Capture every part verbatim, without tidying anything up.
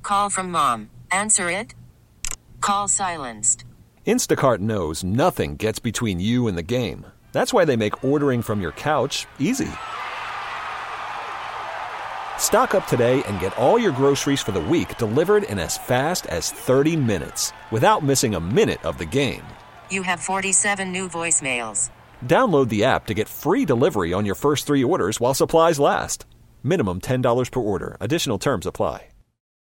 Call from mom. Answer it. Call silenced. Instacart knows nothing gets between you and the game. That's why they make ordering from your couch easy. Stock up today and get all your groceries for the week delivered in as fast as thirty minutes without missing a minute of the game. You have forty-seven new voicemails. Download the app to get free delivery on your first three orders while supplies last. Minimum ten dollars per order. Additional terms apply.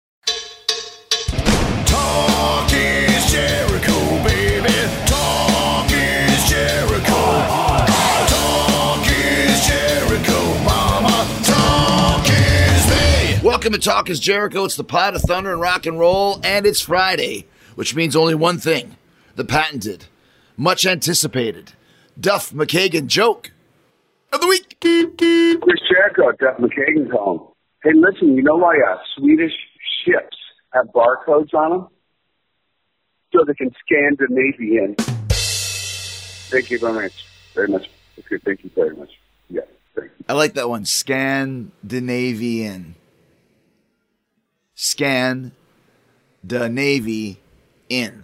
Talk is Jericho, baby. Talk is Jericho. Talk is Jericho, mama. Talk is me. Welcome to Talk is Jericho. It's the pot of thunder and rock and roll, and it's Friday, which means only one thing. The patented, much anticipated, Duff McKagan joke of the week. Chris Jericho, Duff McKagan calling. Hey, listen, you know why uh, Swedish ships have barcodes on them? So they can scan the Navy in. Thank you very much. Very much. Okay, thank you very much. Yeah, thank you. I like that one. Scan the Navy in. Scan the Navy in.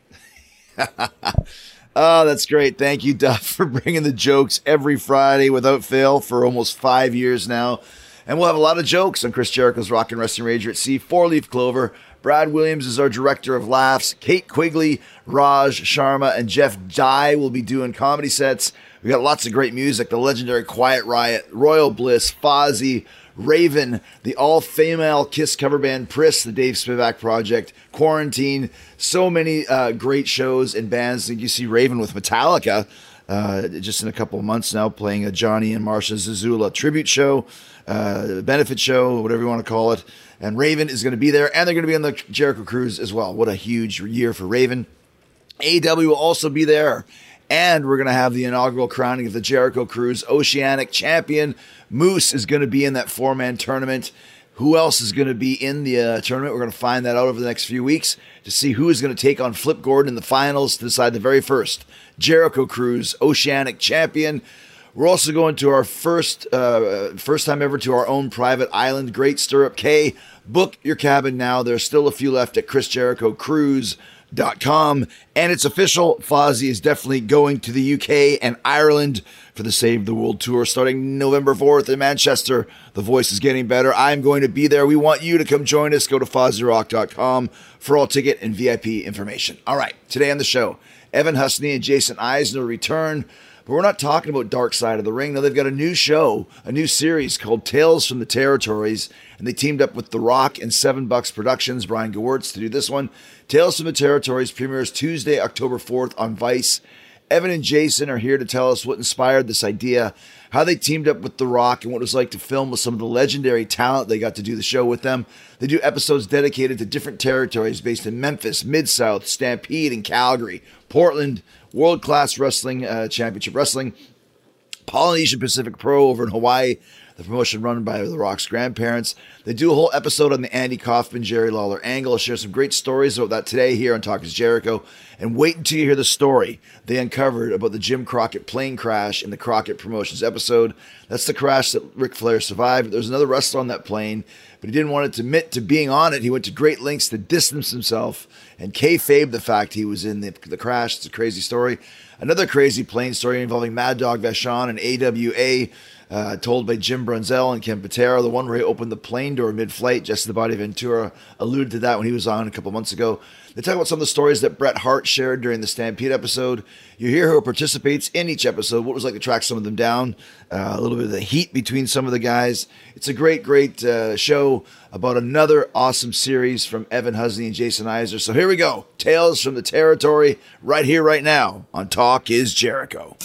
Oh, that's great. Thank you, Duff, for bringing the jokes every Friday without fail for almost five years now. And we'll have a lot of jokes on Chris Jericho's Rock and Wrestling Rager at Sea. Four Leaf Clover. Brad Williams is our director of laughs. Kate Quigley, Raj Sharma, and Jeff Dye will be doing comedy sets. We got lots of great music. The legendary Quiet Riot, Royal Bliss, Fozzy, Raven, the all-female Kiss cover band Priss, the Dave Spivak Project, Quarantine. So many uh, great shows and bands. You see Raven with Metallica uh, just in a couple of months now, playing a Johnny and Marsha Zazula tribute show, uh, benefit show, whatever you want to call it. And Raven is going to be there, and they're going to be on the Jericho Cruise as well. What a huge year for Raven. A E W will also be there, and we're going to have the inaugural crowning of the Jericho Cruise Oceanic Champion. Moose is going to be in that four-man tournament. Who else is going to be in the uh, tournament? We're going to find that out over the next few weeks to see who is going to take on Flip Gordon in the finals to decide the very first Jericho Cruise Oceanic Champion. We're also going to our first uh, first time ever to our own private island, Great Stirrup Cay. Book your cabin now. There's still a few left at chris jericho cruise dot com. And it's official. Fozzy is definitely going to the U K and Ireland for the Save the World Tour starting November fourth in Manchester. The voice is getting better. I'm going to be there. We want you to come join us. Go to fozzy rock dot com for all ticket and V I P information. All right, today on the show, Evan Husney and Jason Eisner return. But we're not talking about Dark Side of the Ring. No, they've got a new show, a new series called Tales from the Territories, and they teamed up with The Rock and Seven Bucks Productions, Brian Gewirtz, to do this one. Tales from the Territories premieres Tuesday, October fourth on Vice. Evan and Jason are here to tell us what inspired this idea, how they teamed up with The Rock, and what it was like to film with some of the legendary talent they got to do the show with them. They do episodes dedicated to different territories based in Memphis, Mid-South, Stampede, and Calgary, Portland, World Class Wrestling, uh, Championship Wrestling, Polynesian Pacific Pro over in Hawaii, the promotion run by The Rock's grandparents. They do a whole episode on the Andy Kaufman, Jerry Lawler angle. I'll share some great stories about that today here on Talk is Jericho. And wait until you hear the story they uncovered about the Jim Crockett plane crash in the Crockett Promotions episode. That's the crash that Ric Flair survived. There's another wrestler on that plane, but he didn't want to admit to being on it. He went to great lengths to distance himself and kayfabe the fact he was in the, the crash. It's a crazy story. Another crazy plane story involving Mad Dog Vachon and A W A, uh, told by Jim Brunzell and Ken Patera, the one where he opened the plane door mid-flight. Jesse the Body Ventura alluded to that when he was on a couple months ago. They talk about some of the stories that Bret Hart shared during the Stampede episode. You hear who participates in each episode, what it was like to track some of them down, uh, a little bit of the heat between some of the guys. It's a great, great uh, show about another awesome series from Evan Husney and Jason Eisner. So here we go. Tales from the Territory right here, right now on Talk is Jericho.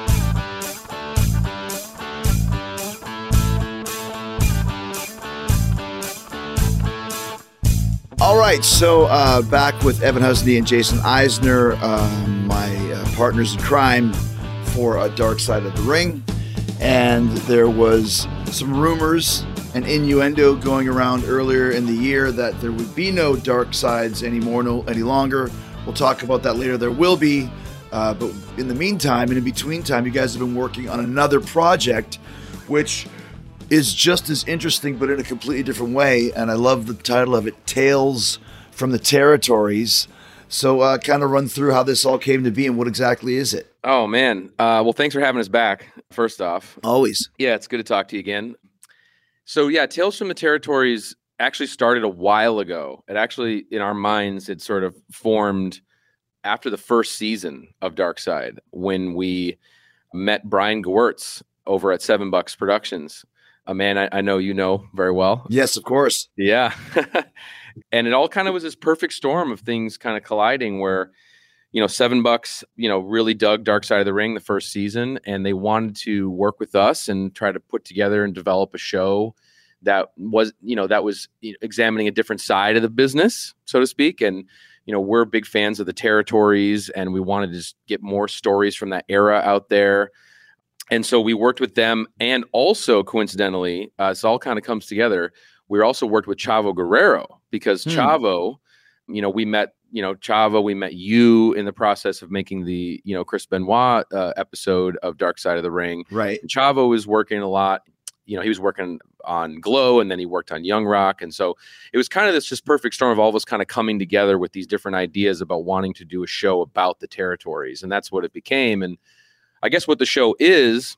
All right, so uh, back with Evan Husney and Jason Eisner, uh, my uh, partners in crime for uh, Dark Side of the Ring. And there was some rumors and innuendo going around earlier in the year that there would be no Dark Sides anymore, no any longer. We'll talk about that later. There will be, uh, but in the meantime, and in between time, you guys have been working on another project, which is just as interesting, but in a completely different way. And I love the title of it, Tales from the Territories. So uh, kind of run through how this all came to be and what exactly is it? Oh, man. Uh, well, thanks for having us back, first off. Always. Yeah, it's good to talk to you again. So yeah, Tales from the Territories actually started a while ago. It actually, in our minds, it sort of formed after the first season of Dark Side, when we met Brian Gewirtz over at Seven Bucks Productions, a man I, I know you know very well. Yes, of course. Yeah. And it all kind of was this perfect storm of things kind of colliding where, you know, Seven Bucks, you know, really dug Dark Side of the Ring the first season, and they wanted to work with us and try to put together and develop a show that was, you know, that was you know, examining a different side of the business, so to speak. And, you know, we're big fans of the territories, and we wanted to just get more stories from that era out there. And so we worked with them. And also, coincidentally, uh, this all kind of comes together. We also worked with Chavo Guerrero because hmm. Chavo, you know, we met, you know, Chavo, we met you in the process of making the, you know, Chris Benoit uh, episode of Dark Side of the Ring. Right. And Chavo was working a lot. You know, he was working on Glow, and then he worked on Young Rock. And so it was kind of this just perfect storm of all of us kind of coming together with these different ideas about wanting to do a show about the territories. And that's what it became. And I guess what the show is,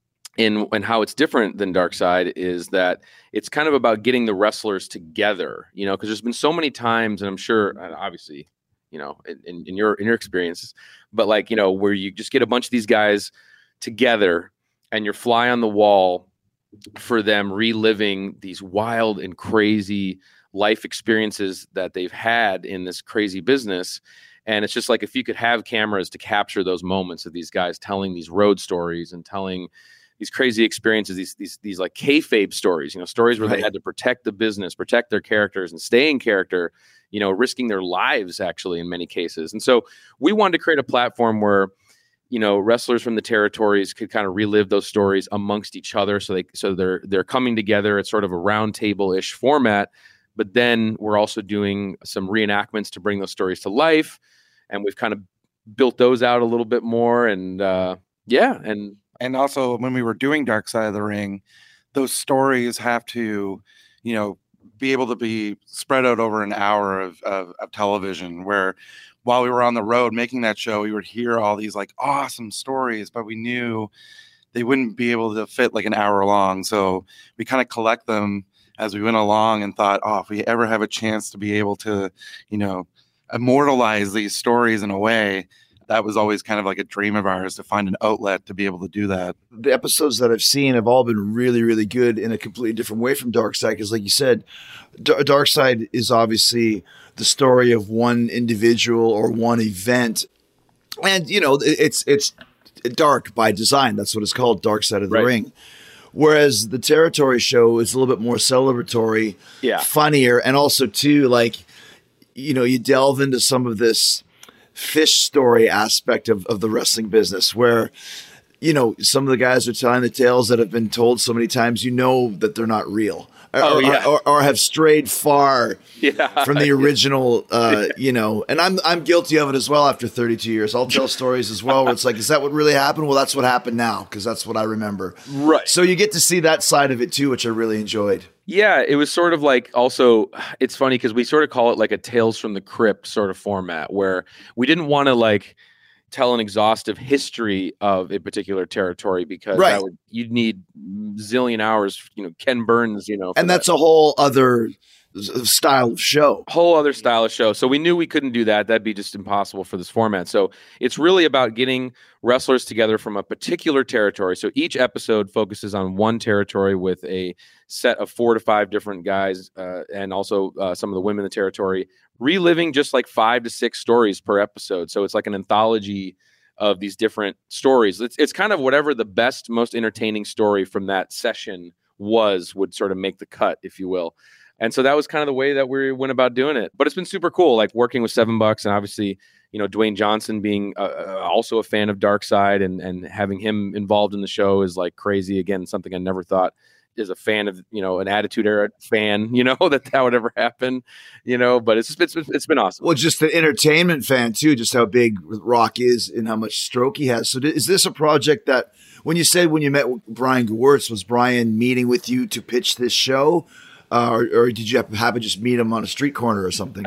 in and how it's different than Dark Side, is that it's kind of about getting the wrestlers together, you know, because there's been so many times, and I'm sure, obviously, you know, in, in your in your experiences, but like, you know, where you just get a bunch of these guys together and you're fly on the wall for them reliving these wild and crazy life experiences that they've had in this crazy business. And it's just like, if you could have cameras to capture those moments of these guys telling these road stories and telling these crazy experiences, these these these like kayfabe stories, you know, stories where right. they had to protect the business, protect their characters, and stay in character, you know, risking their lives actually in many cases. And so we wanted to create a platform where, you know, wrestlers from the territories could kind of relive those stories amongst each other. So they so they're they're coming together. It's sort of a round table-ish format, but then we're also doing some reenactments to bring those stories to life. And we've kind of built those out a little bit more. And uh, yeah, and And also, when we were doing Dark Side of the Ring, those stories have to, you know, be able to be spread out over an hour of, of, of television, where while we were on the road making that show, we would hear all these like awesome stories, but we knew they wouldn't be able to fit like an hour long. So we kind of collect them as we went along and thought, oh, if we ever have a chance to be able to, you know, immortalize these stories in a way, that was always kind of like a dream of ours, to find an outlet to be able to do that. The episodes that I've seen have all been really, really good in a completely different way from Dark Side. Because like you said, D- Dark Side is obviously the story of one individual or one event. And, you know, it's it's dark by design. That's what it's called, Dark Side of the right. Ring. Whereas the Territory show is a little bit more celebratory, yeah. funnier, and also, too, like, you know, you delve into some of this fish story aspect of, of the wrestling business where, you know, some of the guys are telling the tales that have been told so many times, you know, that they're not real or, oh, yeah. or, or, or have strayed far yeah. from the original, uh, yeah. you know, and I'm, I'm guilty of it as well. After thirty-two years, I'll tell stories as well where it's like, is that what really happened? Well, that's what happened now, because that's what I remember. Right. So you get to see that side of it too, which I really enjoyed. Yeah, it was sort of like, also, it's funny because we sort of call it like a Tales from the Crypt sort of format, where we didn't want to like tell an exhaustive history of a particular territory, because right. that would, you'd need zillion hours, you know, Ken Burns, you know. And that's that. a whole other style of show. Whole other style of show. So we knew we couldn't do that. That'd be just impossible for this format. So it's really about getting wrestlers together from a particular territory. So each episode focuses on one territory with a set of four to five different guys, uh, and also uh, some of the women in the territory, reliving just like five to six stories per episode. So it's like an anthology of these different stories. It's, it's kind of whatever the best, most entertaining story from that session was would sort of make the cut, if you will. And so that was kind of the way that we went about doing it. But it's been super cool, like working with Seven Bucks, and obviously, you know, Dwayne Johnson being uh, also a fan of Dark Side, and and having him involved in the show is like crazy. Again, something I never thought is a fan of, you know, an Attitude Era fan, you know, that that would ever happen, you know, but it's, it's, it's been awesome. Well, just an entertainment fan too, just how big Rock is and how much stroke he has. So is this a project that When you said when you met Brian Gewirtz, was Brian meeting with you to pitch this show? Uh, or, or did you happen to just meet him on a street corner or something?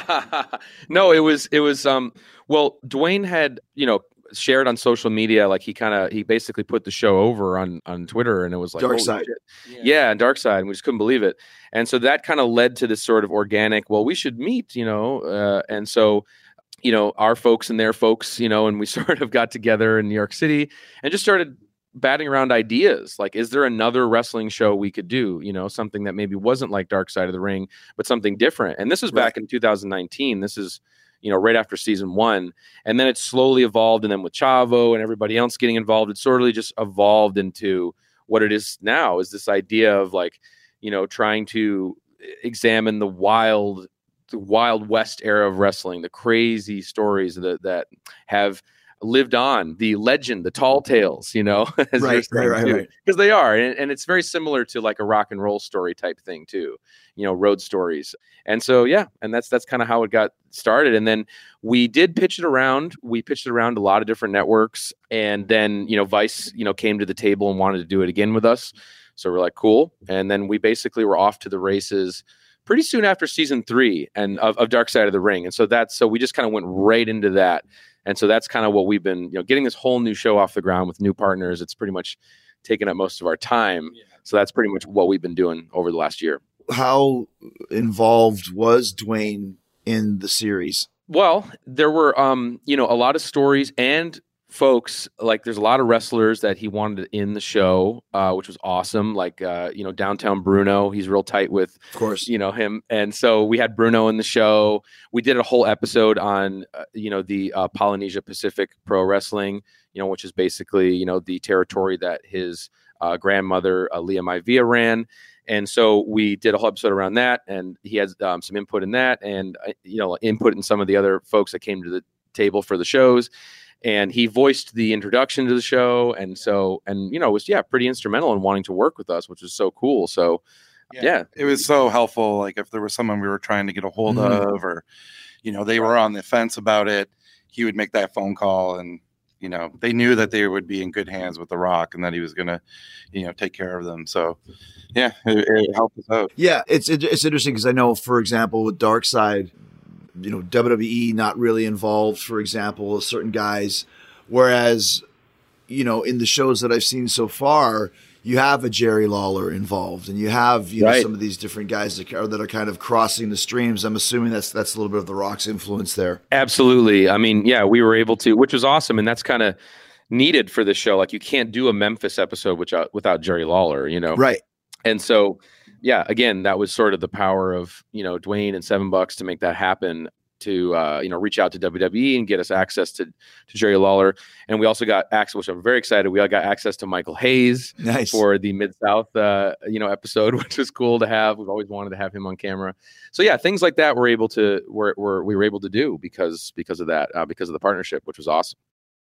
No, it was, it was, um, well, Dwayne had, you know, shared on social media, like he kind of, he basically put the show over on, on Twitter, and it was like, Dark holy Side. shit. Yeah. yeah, Dark Side. And we just couldn't believe it. And so that kind of led to this sort of organic, well, we should meet, you know? Uh, and so, you know, our folks and their folks, you know, and we sort of got together in New York City and just started batting around ideas. Like, is there another wrestling show we could do? You know, something that maybe wasn't like Dark Side of the Ring, but something different. And this was back right. in two thousand nineteen. This is, you know, right after season one. And then it slowly evolved. And then with Chavo and everybody else getting involved, it sort of just evolved into what it is now, is this idea of like, you know, trying to examine the wild, the Wild West era of wrestling, the crazy stories that, that have lived on, the legend, the tall tales, you know, as right, right, right, right. Because they are, and, and it's very similar to like a rock and roll story type thing too, you know, road stories. And so, yeah, and that's that's kind of how it got started. And then we did pitch it around. We pitched it around a lot of different networks, and then you know, Vice, you know, came to the table and wanted to do it again with us. So we're like, cool. And then we basically were off to the races pretty soon after season three and of, of Dark Side of the Ring. And so that's so we just kind of went right into that. And so that's kind of what we've been, you know, getting this whole new show off the ground with new partners. It's pretty much taken up most of our time. Yeah. So that's pretty much what we've been doing over the last year. How involved was Dwayne in the series? Well, there were, um, you know, a lot of stories and folks, like there's a lot of wrestlers that he wanted in the show, uh, which was awesome. Like, uh, you know, Downtown Bruno, he's real tight with, of course, you know, him. And so we had Bruno in the show. We did a whole episode on, uh, you know, the uh, Polynesia Pacific Pro Wrestling, you know, which is basically, you know, the territory that his uh, grandmother, uh, Leah Maivia, ran. And so we did a whole episode around that, and he has um, some input in that, and, uh, you know, input in some of the other folks that came to the table for the shows. And he voiced the introduction to the show. And so, and, you know, was, yeah, pretty instrumental in wanting to work with us, which was so cool. So, yeah, yeah. It was so helpful. Like if there was someone we were trying to get a hold mm-hmm. of, or, you know, they were on the fence about it, he would make that phone call, and, you know, they knew that they would be in good hands with The Rock and that he was going to, you know, take care of them. So, yeah, it, it helped us out. Yeah, it's, it, it's interesting because I know, for example, with Dark Side, you know, W W E not really involved, for example, certain guys. Whereas, you know, in the shows that I've seen so far, you have a Jerry Lawler involved, and you have, you know, right. some of these different guys that are, that are kind of crossing the streams. I'm assuming that's that's a little bit of The Rock's influence there. Absolutely. I mean, yeah, we were able to, which was awesome, and that's kind of needed for this show. Like, you can't do a Memphis episode without without Jerry Lawler, you know, right? And so, yeah, again, that was sort of the power of, you know, Dwayne and Seven Bucks to make that happen, to, uh, you know, reach out to W W E and get us access to, to Jerry Lawler. And we also got access, which I'm very excited. We all got access to Michael Hayes nice. for the Mid-South, uh, you know, episode, which was cool to have. We've always wanted to have him on camera. So yeah, things like that we're able to, we're, we're, we were able to do because, because of that, uh, because of the partnership, which was awesome.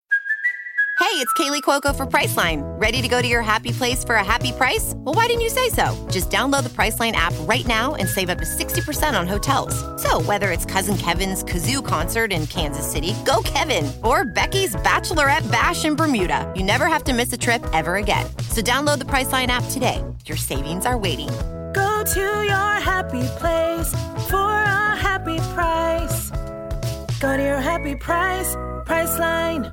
Hey, it's Kaylee Cuoco for Priceline. Ready to go to your happy place for a happy price? Well, why didn't you say so? Just download the Priceline app right now and save up to sixty percent on hotels. So whether it's Cousin Kevin's Kazoo Concert in Kansas City, go Kevin, or Becky's Bachelorette Bash in Bermuda, you never have to miss a trip ever again. So download the Priceline app today. Your savings are waiting. Go to your happy place for a happy price. Go to your happy price, Priceline.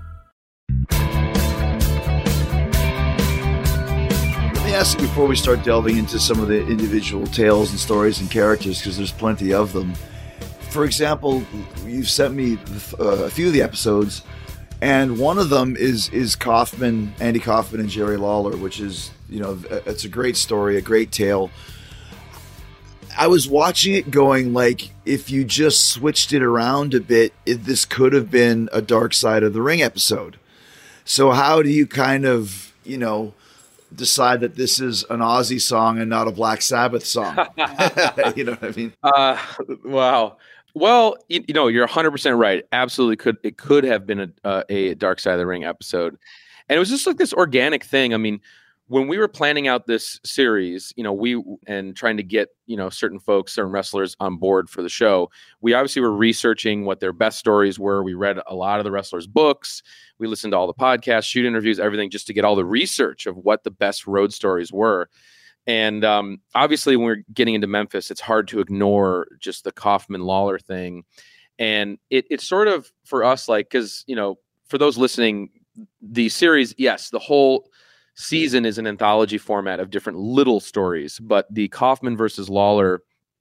Let me ask you before we start delving into some of the individual tales and stories and characters, because there's plenty of them. For example, you've sent me uh, a few of the episodes, and one of them is is Kaufman, Andy Kaufman and Jerry Lawler, which is, you know, it's a great story, a great tale. I was watching it going, like, if you just switched it around a bit, it, this could have been a Dark Side of the Ring episode. So how do you kind of, you know, decide that this is an Ozzy song and not a Black Sabbath song? You know what I mean? Uh, wow. Well, you, you know, you're one hundred percent right. Absolutely could. It could have been a, uh, a Dark Side of the Ring episode. And it was just like this organic thing. I mean, when we were planning out this series, you know, we and trying to get, you know, certain folks, certain wrestlers on board for the show, we obviously were researching what their best stories were. We read a lot of the wrestlers' books. We listened to all the podcasts, shoot interviews, everything, just to get all the research of what the best road stories were. And um, obviously, when we're getting into Memphis, it's hard to ignore just the Kaufman-Lawler thing. And it it's sort of, for us, like, because, you know, for those listening, the series, yes, the whole season is an anthology format of different little stories, but the Kaufman versus Lawler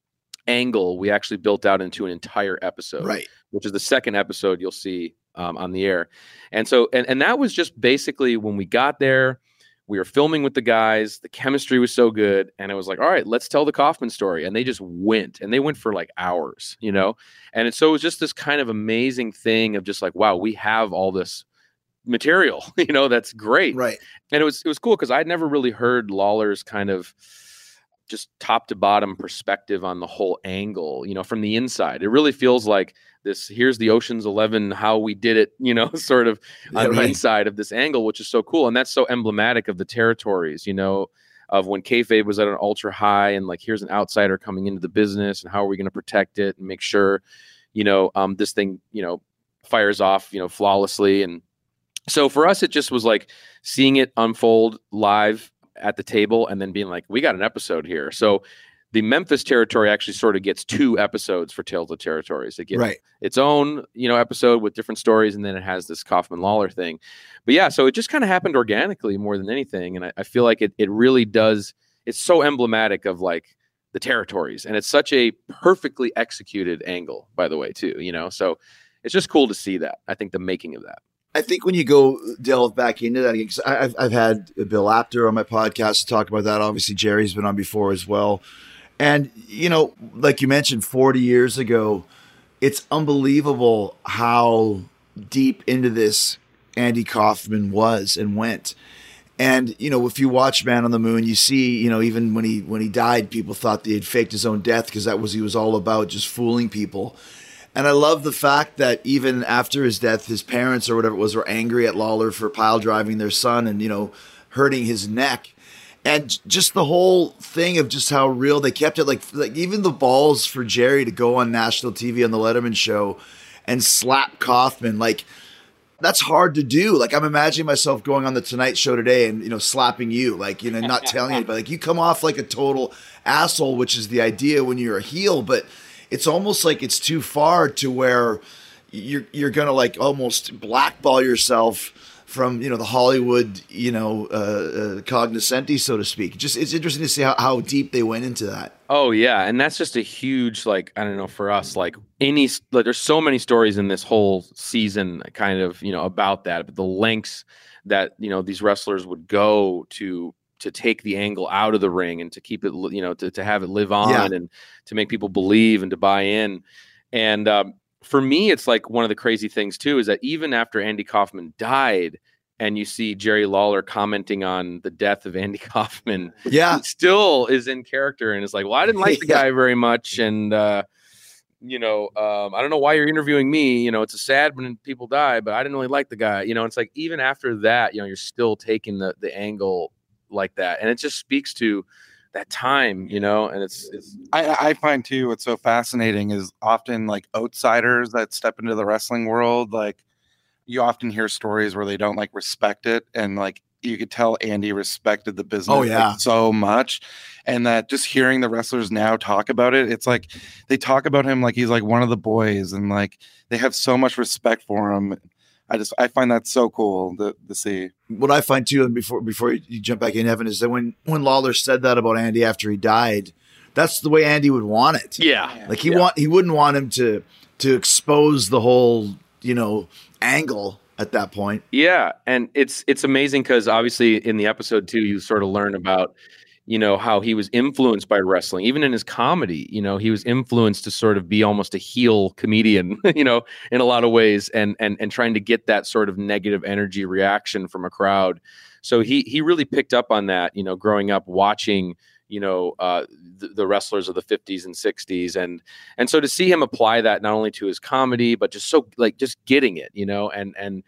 angle we actually built out into an entire episode, right? Which is the second episode you'll see um, on the air. And so, and, and that was just basically when we got there, we were filming with the guys, the chemistry was so good, and it was like, all right, let's tell the Kaufman story. And they just went, and they went for like hours, you know? And it, so it was just this kind of amazing thing of just like, wow, we have all this material, you know, that's great. Right. And it was, it was cool because I'd never really heard Lawler's kind of just top to bottom perspective on the whole angle, you know, from the inside. It really feels like this, here's the Ocean's Eleven, how we did it, you know, sort of on yeah, the right. inside of this angle, which is so cool. And that's so emblematic of the territories, you know, of when kayfabe was at an ultra high and like, here's an outsider coming into the business and how are we going to protect it and make sure, you know, um, this thing, you know, fires off, you know, flawlessly. And so for us, it just was like seeing it unfold live at the table and then being like, we got an episode here. So the Memphis territory actually sort of gets two episodes for Tales of Territories. It gets right. its own, you know, episode with different stories. And then it has this Kaufman-Lawler thing. But yeah, so it just kind of happened organically more than anything. And I, I feel like it, it really does. It's so emblematic of like the territories. And it's such a perfectly executed angle, by the way, too, you know, so it's just cool to see that. I think the making of that. I think when you go delve back into that again, because I've, I've had Bill Apter on my podcast to talk about that. Obviously, Jerry's been on before as well. And, you know, like you mentioned, forty years ago, it's unbelievable how deep into this Andy Kaufman was and went. And, you know, if you watch Man on the Moon, you see, you know, even when he when he died, people thought that he had faked his own death because that was he was all about just fooling people. And I love the fact that even after his death, his parents or whatever it was were angry at Lawler for pile driving their son and, you know, hurting his neck. And just the whole thing of just how real they kept it. Like, like even the balls for Jerry to go on national T V on the Letterman show and slap Kaufman. Like, that's hard to do. Like, I'm imagining myself going on the Tonight Show today and, you know, slapping you. Like, you know, not telling anybody. Like, you come off like a total asshole, which is the idea when you're a heel. But it's almost like it's too far to where you're you're gonna like almost blackball yourself from, you know, the Hollywood, you know, uh, uh, cognoscenti, so to speak. Just it's interesting to see how, how deep they went into that. Oh yeah, and that's just a huge like I don't know for us like any like there's so many stories in this whole season kind of you know about that, but the lengths that you know these wrestlers would go to. to take the angle out of the ring and to keep it, you know, to, to have it live on yeah. and to make people believe and to buy in. And um, for me, it's like one of the crazy things too, is that even after Andy Kaufman died and you see Jerry Lawler commenting on the death of Andy Kaufman, yeah, he still is in character and is like, well, I didn't like the guy very much. And, uh, you know, um, I don't know why you're interviewing me. You know, it's a sad when people die, but I didn't really like the guy. You know, it's like, even after that, you know, you're still taking the, the angle like that, and it just speaks to that time, you know. And it's, it's I, I find too what's so fascinating is often like outsiders that step into the wrestling world, like you often hear stories where they don't like respect it, and like you could tell Andy respected the business oh, yeah. like, so much, and that just hearing the wrestlers now talk about it, it's like they talk about him like he's like one of the boys, and like they have so much respect for him. I just I find that so cool to, to see. What I find too, and before before you jump back in, Evan, is that when when Lawler said that about Andy after he died, that's the way Andy would want it. Yeah, like he yeah. want he wouldn't want him to to expose the whole you know angle at that point. Yeah, and it's it's amazing because obviously in the episode too, you sort of learn about you know how he was influenced by wrestling, even in his comedy. You know, he was influenced to sort of be almost a heel comedian, you know, in a lot of ways, and and and trying to get that sort of negative energy reaction from a crowd. So he he really picked up on that, you know, growing up watching, you know, uh, the, the wrestlers of the fifties and sixties, and and so to see him apply that not only to his comedy, but just so like just getting it, you know, and and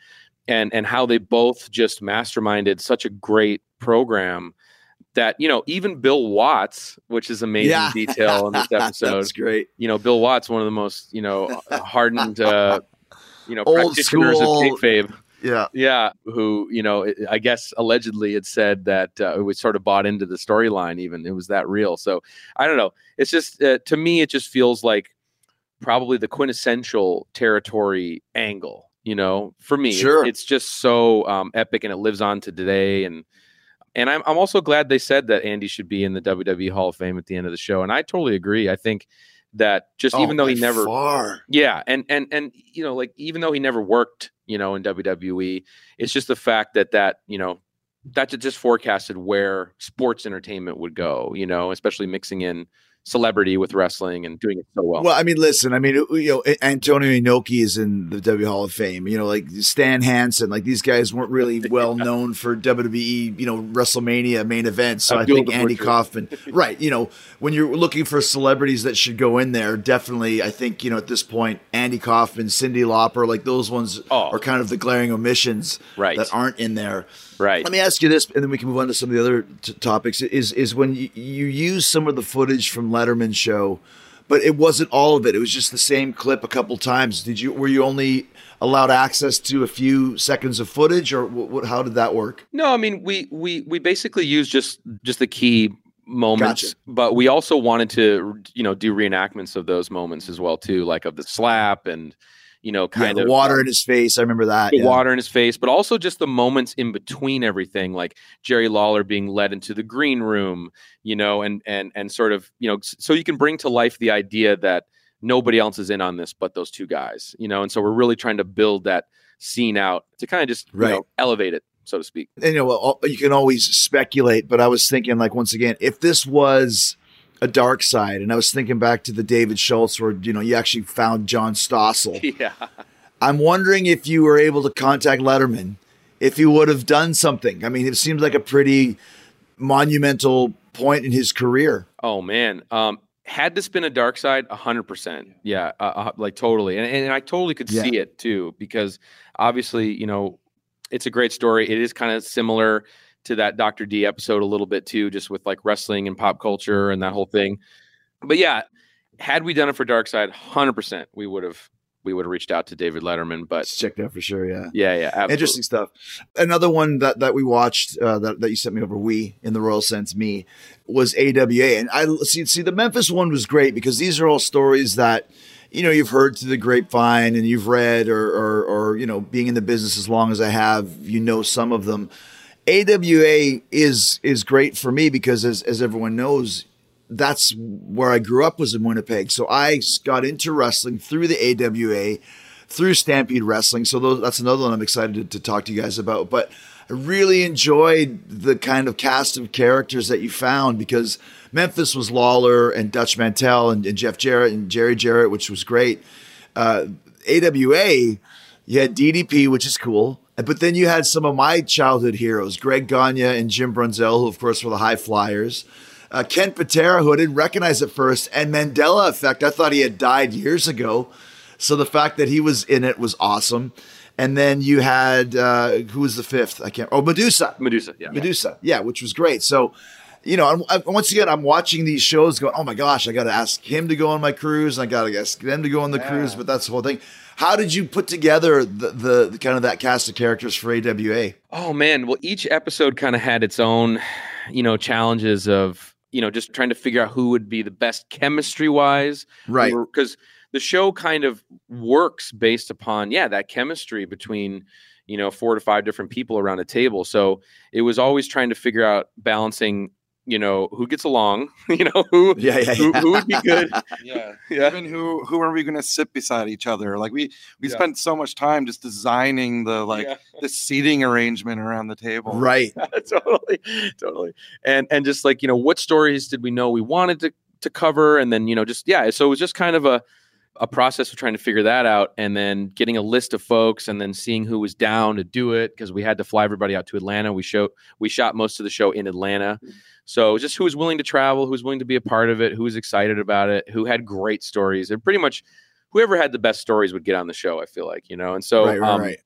and and how they both just masterminded such a great program that, you know, even Bill Watts, which is amazing Yeah. detail in this episode. That's great. You know, Bill Watts, one of the most, you know, hardened, uh, you know, Old practitioners school. of kayfabe. Yeah. Yeah, who, you know, I guess allegedly had said that uh, it was sort of bought into the storyline. Even it was that real. So I don't know. It's just uh, to me, it just feels like probably the quintessential territory angle. You know, for me, Sure. it's, it's just so um, epic, and it lives on to today. And and I'm I'm also glad they said that Andy should be in the W W E Hall of Fame at the end of the show, and I totally agree. I think that just Oh, even though he by never, far. yeah, and and and you know, like even though he never worked, you know, in W W E, it's just the fact that that you know that just forecasted where sports entertainment would go, you know, especially mixing in celebrity with wrestling and doing it so well. Well, I mean, listen, I mean, you know, Antonio Inoki is in the W Hall of Fame, you know, like Stan Hansen, like these guys weren't really well known for W W E, you know, WrestleMania main events. So I Abdul think the Andy Butcher. Kaufman, right. You know, when you're looking for celebrities that should go in there, definitely, I think, you know, at this point, Andy Kaufman, Cyndi Lauper, like those ones Oh. are kind of the glaring omissions Right. that aren't in there. Right. Let me ask you this, and then we can move on to some of the other t- topics. Is is when you, you use some of the footage from Letterman's show, but it wasn't all of it. It was just the same clip a couple times. Did you were you only allowed access to a few seconds of footage, or what, what, how did that work? No, I mean we we we basically used just just the key moments, Gotcha. but we also wanted to, you know, do reenactments of those moments as well too, like of the slap and, you know, Yeah, kind the of water in his face. I remember that. the yeah. water in his face, but also just the moments in between everything, like Jerry Lawler being led into the green room, you know, and and and sort of, you know, so you can bring to life the idea that nobody else is in on this but those two guys, you know, and so we're really trying to build that scene out to kind of just you Right. know, elevate it, so to speak. And, you know, well, you can always speculate, but I was thinking, like, once again, if this was a dark side, and I was thinking back to the David Schultz where, you know, you actually found John Stossel. Yeah. I'm wondering if you were able to contact Letterman, if he would have done something. I mean, it seems like a pretty monumental point in his career. Oh man. Um, had this been a dark side, a hundred percent. Yeah. Uh, uh, like totally. And, and I totally could Yeah. see it too, because obviously, you know, it's a great story. It is kind of similar to that Doctor D episode a little bit too, just with like wrestling and pop culture and that whole thing. But yeah, had we done it for Dark Side, hundred percent, we would have, we would have reached out to David Letterman, but Let's check that for sure. Yeah. yeah, yeah. Absolutely. Interesting stuff. Another one that, that we watched uh, that, that you sent me over, we in the royal sense, me, was A W A. And I see, see the Memphis one was great because these are all stories that, you know, you've heard through the grapevine and you've read or, or, or, you know, being in the business as long as I have, you know, some of them. A W A is, is great for me because as, as everyone knows, that's where I grew up, was in Winnipeg. So I got into wrestling through the A W A, through Stampede Wrestling. So those, that's another one I'm excited to, to talk to you guys about. But I really enjoyed the kind of cast of characters that you found because Memphis was Lawler and Dutch Mantel and, and Jeff Jarrett and Jerry Jarrett, which was great. Uh, A W A, you had D D P, which is cool. But then you had some of my childhood heroes, Greg Gagne and Jim Brunzell, who of course were the High Flyers. Uh, Ken Patera, who I didn't recognize at first, and Mandela Effect. I thought he had died years ago. So the fact that he was in it was awesome. And then you had, uh, who was the fifth? I can't, oh, Medusa. Medusa. Yeah. Medusa. Yeah, which was great. So, you know, I'm, I, once again, I'm watching these shows going, oh my gosh, I got to ask him to go on my cruise. And I got to ask them to go on the Yeah. cruise, but that's the whole thing. How did you put together the, the, the kind of that cast of characters for A W A? Oh man. Well, each episode kind of had its own, you know, challenges of, you know, just trying to figure out who would be the best chemistry wise. Right. Because the show kind of works based upon, yeah, that chemistry between, you know, four to five different people around a table. So it was always trying to figure out balancing, you know, who gets along, you know, who, Yeah, yeah, who, yeah. who would be good. Yeah. Yeah. Even who who are we going to sit beside each other? Like we we Yeah. spent so much time just designing the like Yeah. the seating arrangement around the table. Right. totally, totally. And and just like, you know, what stories did we know we wanted to to cover? And then, you know, just yeah. So it was just kind of a a process of trying to figure that out, and then getting a list of folks, and then seeing who was down to do it, because we had to fly everybody out to Atlanta. We show we shot most of the show in Atlanta. So it was just who was willing to travel, who was willing to be a part of it, who was excited about it, who had great stories, and pretty much whoever had the best stories would get on the show, I feel like, you know. And so right, right, um, right.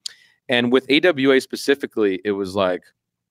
And with A W A specifically, it was like,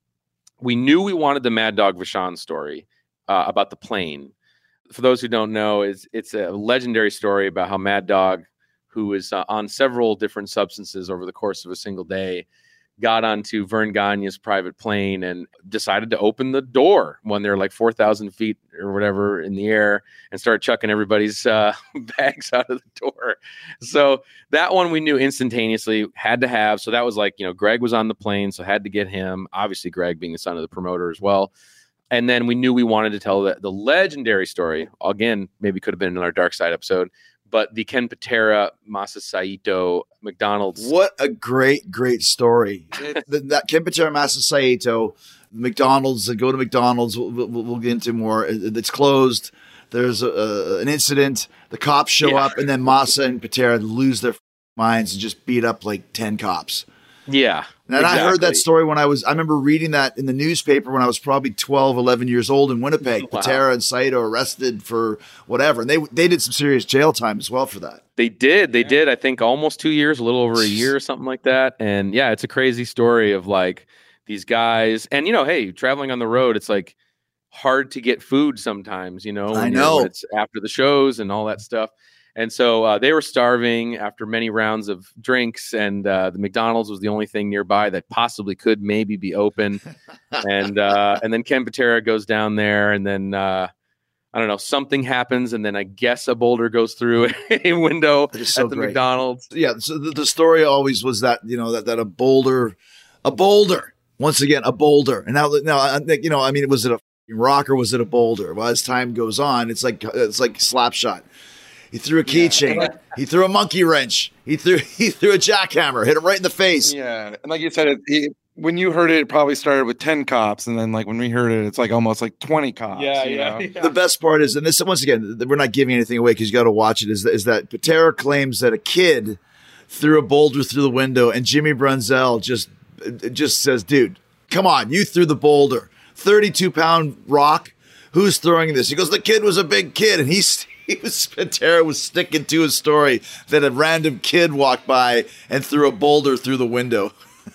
we knew we wanted the Mad Dog Vachon story uh, about the plane. For those who don't know, it's, it's a legendary story about how Mad Dog, who was uh, on several different substances over the course of a single day, got onto Vern Gagne's private plane and decided to open the door when they're like four thousand feet or whatever in the air and start chucking everybody's uh, bags out of the door. So that one we knew instantaneously had to have. So that was like, you know, Greg was on the plane, so had to get him. Obviously, Greg being the son of the promoter as well. And then we knew we wanted to tell the, the legendary story. Again, maybe could have been in our Dark Side episode, but the Ken Patera, Masa Saito, McDonald's. What a great, great story. the, that Ken Patera, Masa Saito, McDonald's, go to McDonald's. We'll, we'll, we'll get into more. It's closed. There's a, a, an incident. The cops show Yeah. up, and then Masa and Patera lose their minds and just beat up like ten cops. Yeah. And I heard that exactly. story when I was, I remember reading that in the newspaper when I was probably twelve, eleven years old in Winnipeg. Wow. Patera and Saito arrested for whatever. And they they did some serious jail time as well for that. They did. They did. I think almost two years, a little over a year or something like that. And yeah, it's a crazy story of like these guys. And, you know, hey, traveling on the road, it's like hard to get food sometimes, you know, when I you're- know. when it's after the shows and all that stuff. And so uh, they were starving after many rounds of drinks, and uh, the McDonald's was the only thing nearby that possibly could maybe be open. and uh, and then Ken Patera goes down there, and then uh, I don't know, something happens, and then I guess a boulder goes through a window That is so at the great. McDonald's. Yeah. So the, the story always was that, you know, that, that a boulder, a boulder, once again, a boulder. And now, now, I think, you know, I mean, was it a rock or was it a boulder? Well, as time goes on, it's like, it's like slap shot. He threw a keychain. He threw a monkey wrench. He threw he threw a jackhammer. Hit him right in the face. Yeah, and like you said, it, it, when you heard it, it probably started with ten cops, and then like when we heard it, it's like almost like twenty cops. Yeah, you yeah, know? yeah. The best part is, and this once again, we're not giving anything away because you got to watch it. Is that, is that Patera claims that a kid threw a boulder through the window, and Jimmy Brunzell just just says, "Dude, come on, you threw the boulder, thirty-two pound rock. Who's throwing this?" He goes, "The kid was a big kid," and he's. He was Patera was sticking to his story that a random kid walked by and threw a boulder through the window.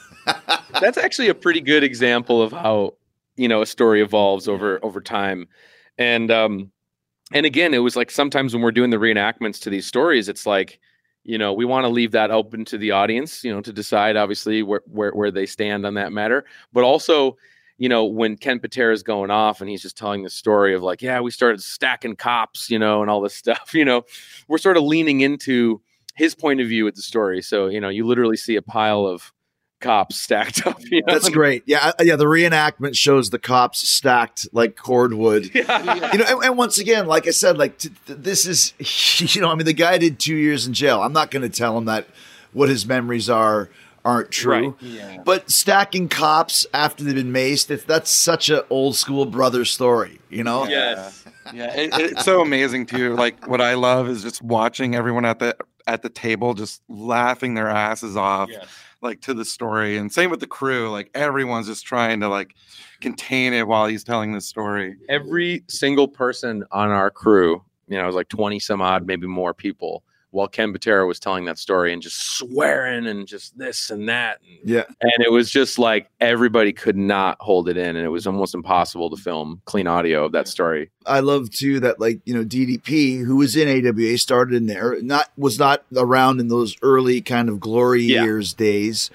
That's actually a pretty good example of how, you know, a story evolves over over time. And um and again, it was like sometimes when we're doing the reenactments to these stories, it's like, you know, we want to leave that open to the audience, you know, to decide obviously where where, where they stand on that matter. But also, you know, when Ken Patera is going off and he's just telling the story of like, yeah, we started stacking cops, you know, and all this stuff, you know, we're sort of leaning into his point of view with the story. So, you know, you literally see a pile of cops stacked up. You know? That's great. Yeah, I- yeah. The reenactment shows the cops stacked like cordwood. Yeah. You know, and, and once again, like I said, like t- t- this is, you know, I mean, the guy did two years in jail. I'm not going to tell him that what his memories are aren't true. Right. Yeah. But stacking cops after they've been maced, it's, that's such an old school brother story, you know? Yes. Yeah, it, it's so amazing too. Like what I love is just watching everyone at the at the table just laughing their asses off, Yes. like to the story. And same with the crew. Like everyone's just trying to like contain it while he's telling the story. Every single person on our crew, you know, it was like twenty some odd, maybe more people, while Ken Patera was telling that story and just swearing and just this and that. And, Yeah. and it was just like everybody could not hold it in. And it was almost impossible to film clean audio of that story. I love too that, like, you know, D D P, who was in A W A, started in there, not was not around in those early kind of glory Yeah. years days.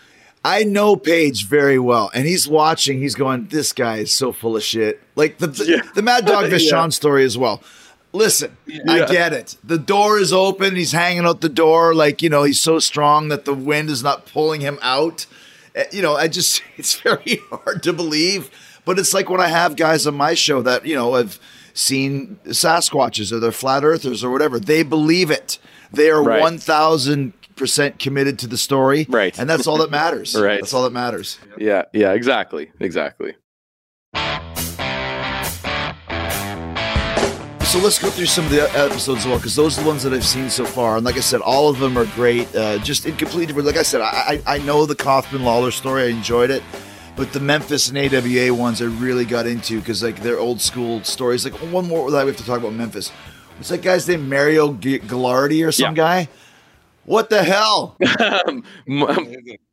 I know Paige very well, and he's watching. He's going, "This guy is so full of shit." Like the the, Yeah. the Mad Dog Vachon Yeah. story as well. Listen, I Yeah. get it. The door is open. He's hanging out the door, like, you know, he's so strong that the wind is not pulling him out. Uh, You know, I just it's very hard to believe. But it's like when I have guys on my show that, you know, have seen Sasquatches or they're flat earthers or whatever. They believe it. They are Right. one thousand percent committed to the story. Right. And that's all that matters. Right. That's all that matters. Yeah. Yeah, exactly. Exactly. So let's go through some of the episodes as well, because those are the ones that I've seen so far. And like I said, all of them are great. Uh, just in completely different. Like I said, I, I I know the Kaufman Lawler story. I enjoyed it. But the Memphis and A W A ones I really got into because like they're old school stories. Like one more that we have to talk about Memphis. What's that guy's name? Mario G- Gallardi or some Yeah. guy? What the hell? Um, M-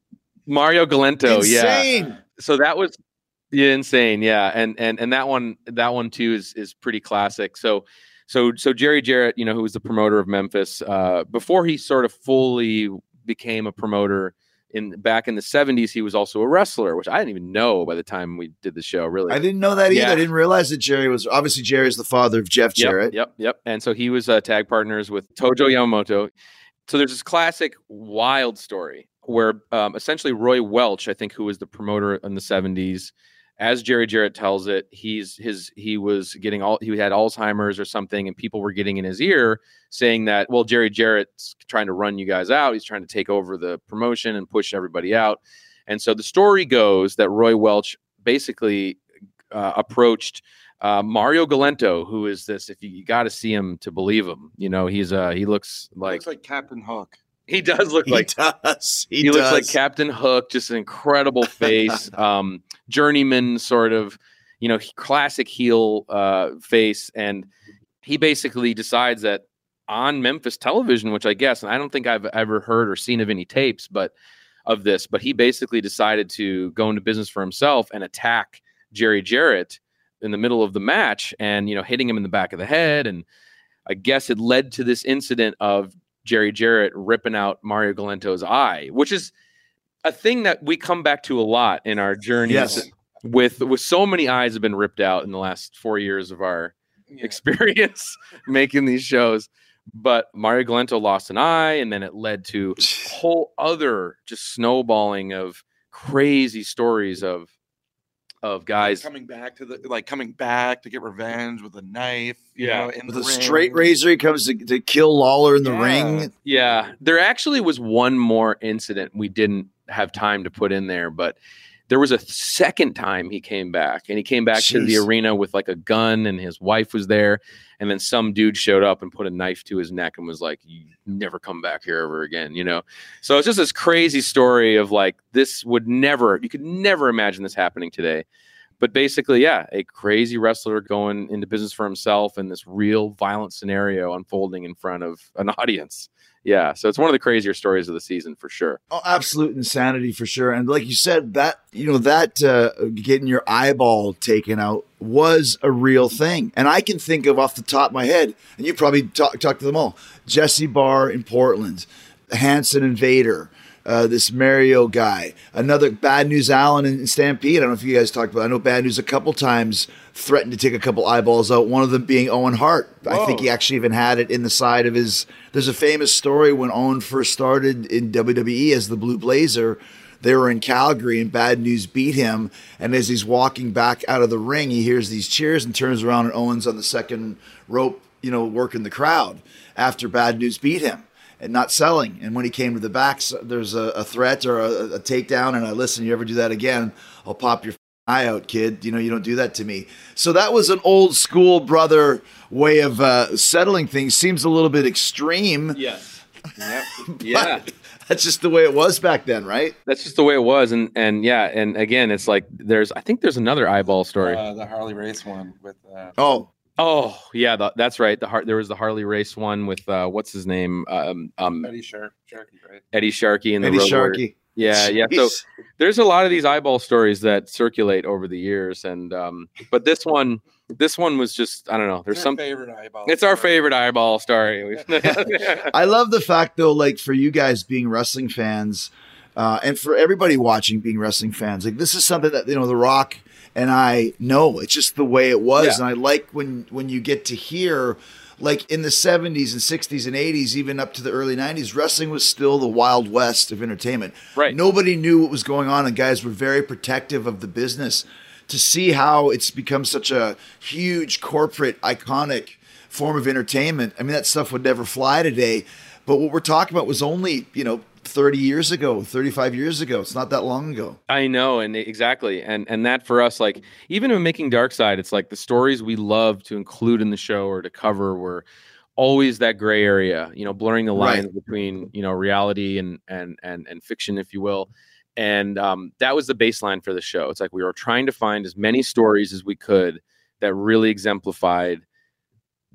Mario Galento. Insane. Yeah. So that was yeah, insane. Yeah. And, and, and that one, that one too is, is pretty classic. So, so, so Jerry Jarrett, you know, who was the promoter of Memphis, uh, before he sort of fully became a promoter in back in the seventies, he was also a wrestler, which I didn't even know by the time we did the show. Really. I didn't know that either. Yeah. I didn't realize that Jerry was obviously Jerry's the father of Jeff Yep, Jarrett. Yep. Yep. And so he was uh, tag partners with Tojo Yamamoto. So there's this classic wild story where um, essentially Roy Welch, I think, who was the promoter in the seventies, as Jerry Jarrett tells it, he's his he was getting all he had Alzheimer's or something, and people were getting in his ear saying that, well, Jerry Jarrett's trying to run you guys out. He's trying to take over the promotion and push everybody out. And so the story goes that Roy Welch basically uh, approached uh, Mario Galento, who is this, if you, you got to see him to believe him, you know, he's uh he looks like looks like Captain Hook. He does look He like does. He, he does. looks like Captain Hook, just an incredible face, um, journeyman sort of, you know, classic heel uh, face. And he basically decides that on Memphis television, which I guess, and I don't think I've ever heard or seen of any tapes, but of this, but he basically decided to go into business for himself and attack Jerry Jarrett in the middle of the match and, you know, hitting him in the back of the head. And I guess it led to this incident of Jerry Jarrett ripping out Mario Galento's eye, which is a thing that we come back to a lot in our journeys. Yes. With with so many eyes have been ripped out in the last four years of our yeah. experience making these shows. But Mario Galento lost an eye, and then it led to a whole other just snowballing of crazy stories of of guys coming back to the like coming back to get revenge with a knife. You Yeah. know, in With the a ring. straight razor, he comes to, to kill Lawler in the Yeah. ring. Yeah, there actually was one more incident we didn't have time to put in there, but there was a second time he came back, and he came back to the Jeez. arena with like a gun, and his wife was there, and then some dude showed up and put a knife to his neck and was like, "You never come back here ever again," you know? So it's just this crazy story of like, this would never, you could never imagine this happening today. But basically, yeah, a crazy wrestler going into business for himself and this real violent scenario unfolding in front of an audience. Yeah, so it's one of the crazier stories of the season for sure. Oh, absolute insanity for sure. And like you said, that, you know, that uh, getting your eyeball taken out was a real thing. And I can think of off the top of my head, and you probably talk, talk to them all, Jesse Barr in Portland, Hanson and Vader, uh, this Mario guy, another Bad News Allen in Stampede. I don't know if you guys talked about it. I know Bad News a couple times threatened to take a couple eyeballs out, one of them being Owen Hart. I think he actually even had it in the side of his... There's a famous story when Owen first started in W W E as the Blue Blazer. They were in Calgary and Bad News beat him. And as he's walking back out of the ring, he hears these cheers and turns around, and Owen's on the second rope, you know, working the crowd after Bad News beat him and not selling. And when he came to the back, so there's a, a threat or a, a takedown. And I listen, you ever do that again, I'll pop your eye out, kid. You know, you don't do that to me. So that was an old school brother way of uh, settling things. Seems a little bit extreme. Yes. Yep. Yeah. That's just the way it was back then, right? That's just the way it was. And and yeah, and again, it's like there's I think there's another eyeball story. Uh, the Harley race one with uh, Oh, oh yeah, the, that's right. The Har- there was the Harley race one with uh, what's his name? Um, um Eddie Shark, Sharkey, right? Eddie Sharkey and the Eddie Road Warrior. Sharkey. Yeah, yeah. So Jeez. there's a lot of these eyeball stories that circulate over the years, and um, but this one, this one was just I don't know. There's It's some. our favorite eyeball. It's our story. favorite eyeball story. I love the fact, though, like for you guys being wrestling fans, uh, and for everybody watching being wrestling fans, like this is something that, you know, The Rock and I know. It's just the way it was. Yeah. And I like when, when you get to hear, like in the seventies and sixties and eighties, even up to the early nineties, wrestling was still the Wild West of entertainment. Right. Nobody knew what was going on, and guys were very protective of the business. To see how it's become such a huge corporate iconic form of entertainment, I mean, that stuff would never fly today. But what we're talking about was only, you know, thirty years ago, thirty-five years ago. It's not that long ago. I know, and exactly, and and that for us, like even in making Dark Side, it's like the stories we love to include in the show or to cover were always that gray area, you know, blurring the lines Right. between, you know, reality and and and and fiction, if you will. And um, that was the baseline for the show. It's like we were trying to find as many stories as we could that really exemplified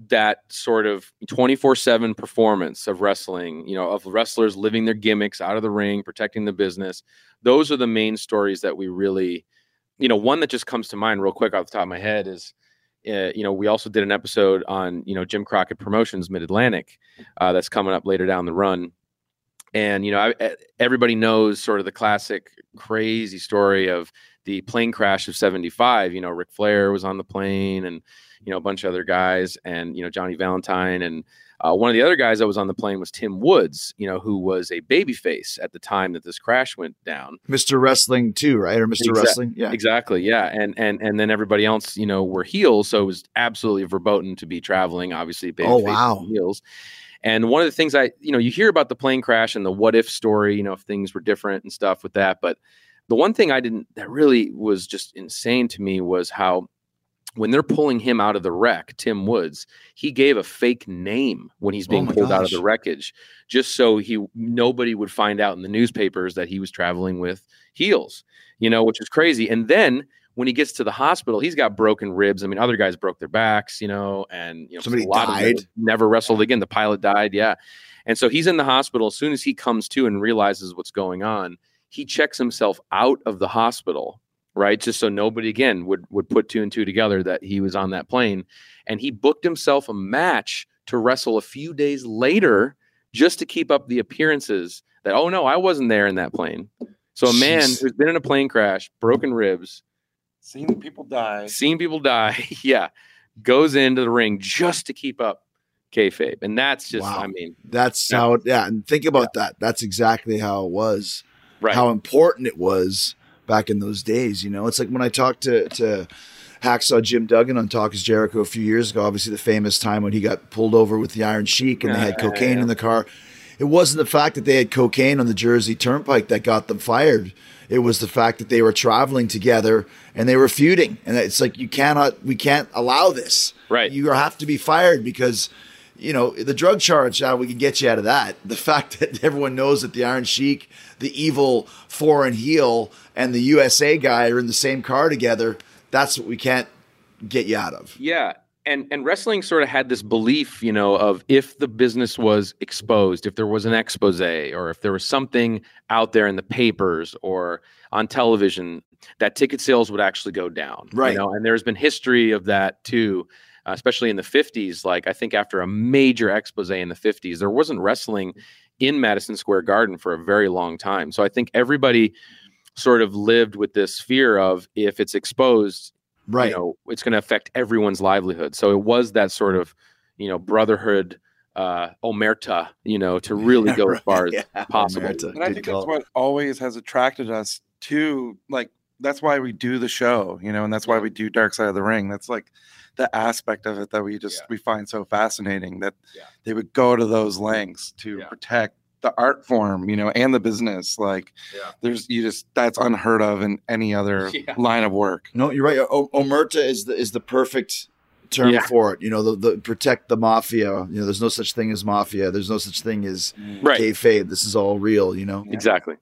that sort of twenty-four seven performance of wrestling, you know, of wrestlers living their gimmicks out of the ring, protecting the business. Those are the main stories that we really, you know, one that just comes to mind real quick off the top of my head is, uh, you know, we also did an episode on, you know, Jim Crockett Promotions Mid-Atlantic uh, that's coming up later down the run. And, you know, I, everybody knows sort of the classic crazy story of the plane crash of seventy-five. You know, Ric Flair was on the plane and, you know, a bunch of other guys and, you know, Johnny Valentine. And uh, one of the other guys that was on the plane was Tim Woods, you know, who was a babyface at the time that this crash went down. Mister Wrestling too, right? Or Mister Exa- Wrestling? Yeah. Exactly. Yeah. And, and, and then everybody else, you know, were heels. So it was absolutely verboten to be traveling, obviously. Oh, wow. Heels. And one of the things I, you know, you hear about the plane crash and the what if story, you know, if things were different and stuff with that. But the one thing I didn't, that really was just insane to me was how when they're pulling him out of the wreck, Tim Woods, he gave a fake name when he's being Oh my pulled out of gosh. the wreckage, just so he, nobody would find out in the newspapers that he was traveling with heels, you know, which is crazy. And then when he gets to the hospital, he's got broken ribs. I mean, other guys broke their backs, you know, and you know, Somebody a lot of them died. never wrestled again. The pilot died. Yeah. And so he's in the hospital. As soon as he comes to and realizes what's going on, he checks himself out of the hospital, right? Just so nobody again would, would put two and two together that he was on that plane. And he booked himself a match to wrestle a few days later just to keep up the appearances that, oh no, I wasn't there in that plane. So a man Jeez. who's been in a plane crash, broken ribs, Seeing people die. seen people die, yeah, goes into the ring just to keep up kayfabe. And that's just, Wow. I mean, That's Yeah. how, yeah. And think about that. That's exactly how it was. right. How important it was back in those days. You know, it's like when I talked to, to Hacksaw Jim Duggan on Talk is Jericho a few years ago, obviously the famous time when he got pulled over with the Iron Sheik and they had Yeah, cocaine yeah. in the car. It wasn't the fact that they had cocaine on the Jersey Turnpike that got them fired. It was the fact that they were traveling together and they were feuding. And it's like, you cannot, we can't allow this. Right. You have to be fired because, you know, the drug charge, uh, we can get you out of that. The fact that everyone knows that the Iron Sheik, the evil foreign heel, and the U S A guy are in the same car together, that's what we can't get you out of. Yeah. And and wrestling sort of had this belief, you know, of if the business was exposed, if there was an expose, or if there was something out there in the papers or on television, that ticket sales would actually go down. Right. You know, and there's been history of that too, uh, especially in the fifties. Like I think after a major expose in the fifties, there wasn't wrestling in Madison Square Garden for a very long time. So I think everybody sort of lived with this fear of if it's exposed, Right. you know, it's going to affect everyone's livelihood. So it was that sort of, you know, brotherhood, uh, omerta, you know, to really go as far as Yeah, possible. omerta. And I Good think call. that's what always has attracted us to, like, that's why we do the show, you know, and that's why we do Dark Side of the Ring. That's like the aspect of it that we just, Yeah. we find so fascinating that Yeah. they would go to those lengths to Yeah. protect the art form, you know, and the business. Like Yeah. there's, you just, that's unheard of in any other Yeah. line of work. No, you're right. O- omerta is the is the perfect term Yeah. for it. You know, the, the protect the mafia. You know, there's no such thing as mafia. There's no such thing as Right. kayfabe. This is all real. You know. Exactly.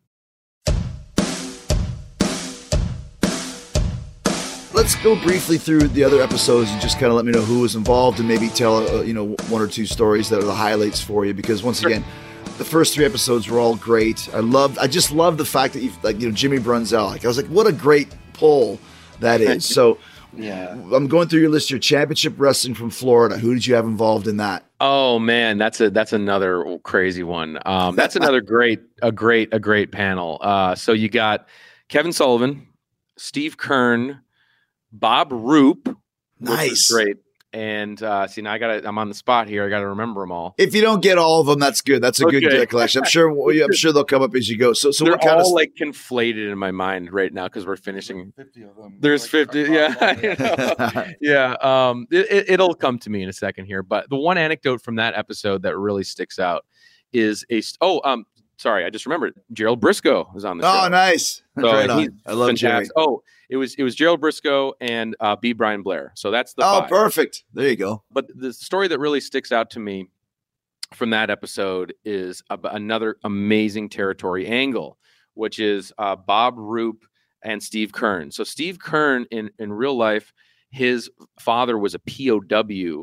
Let's go briefly through the other episodes and just kind of let me know who was involved and maybe tell uh, you know one or two stories that are the highlights for you. Because once again, the first three episodes were all great. I loved. I just love the fact that you like you know Jimmy Brunzell. Like I was like, what a great pull that is. So Yeah. I'm going through your list. Your championship wrestling from Florida. Who did you have involved in that? Oh man, that's a that's another crazy one. Um, that's another great a great a great panel. Uh, so you got Kevin Sullivan, Steve Kern, Bob Roop, which was Nice. great. And uh, see, now I got I'm on the spot here. I got to remember them all. If you don't get all of them, that's good. That's a good Okay. uh, collection. I'm sure. I'm sure they'll come up as you go. So, so They're what kind all of like conflated in my mind right now because we're finishing. fifty of them. There's Like, fifty. Yeah, I know. yeah. Um, it, it, it'll come to me in a second here. But the one anecdote from that episode that really sticks out is a st- oh um sorry I just remembered Gerald Briscoe was on the show. Oh, nice. So Right he's on. I love Jerry. fantastic. Oh, it was it was Gerald Briscoe and uh, B. Brian Blair. So that's the Oh, five. perfect. There you go. But the story that really sticks out to me from that episode is ab- another amazing territory angle, which is uh, Bob Roop and Steve Kern. So Steve Kern in, in real life, his father was a P O W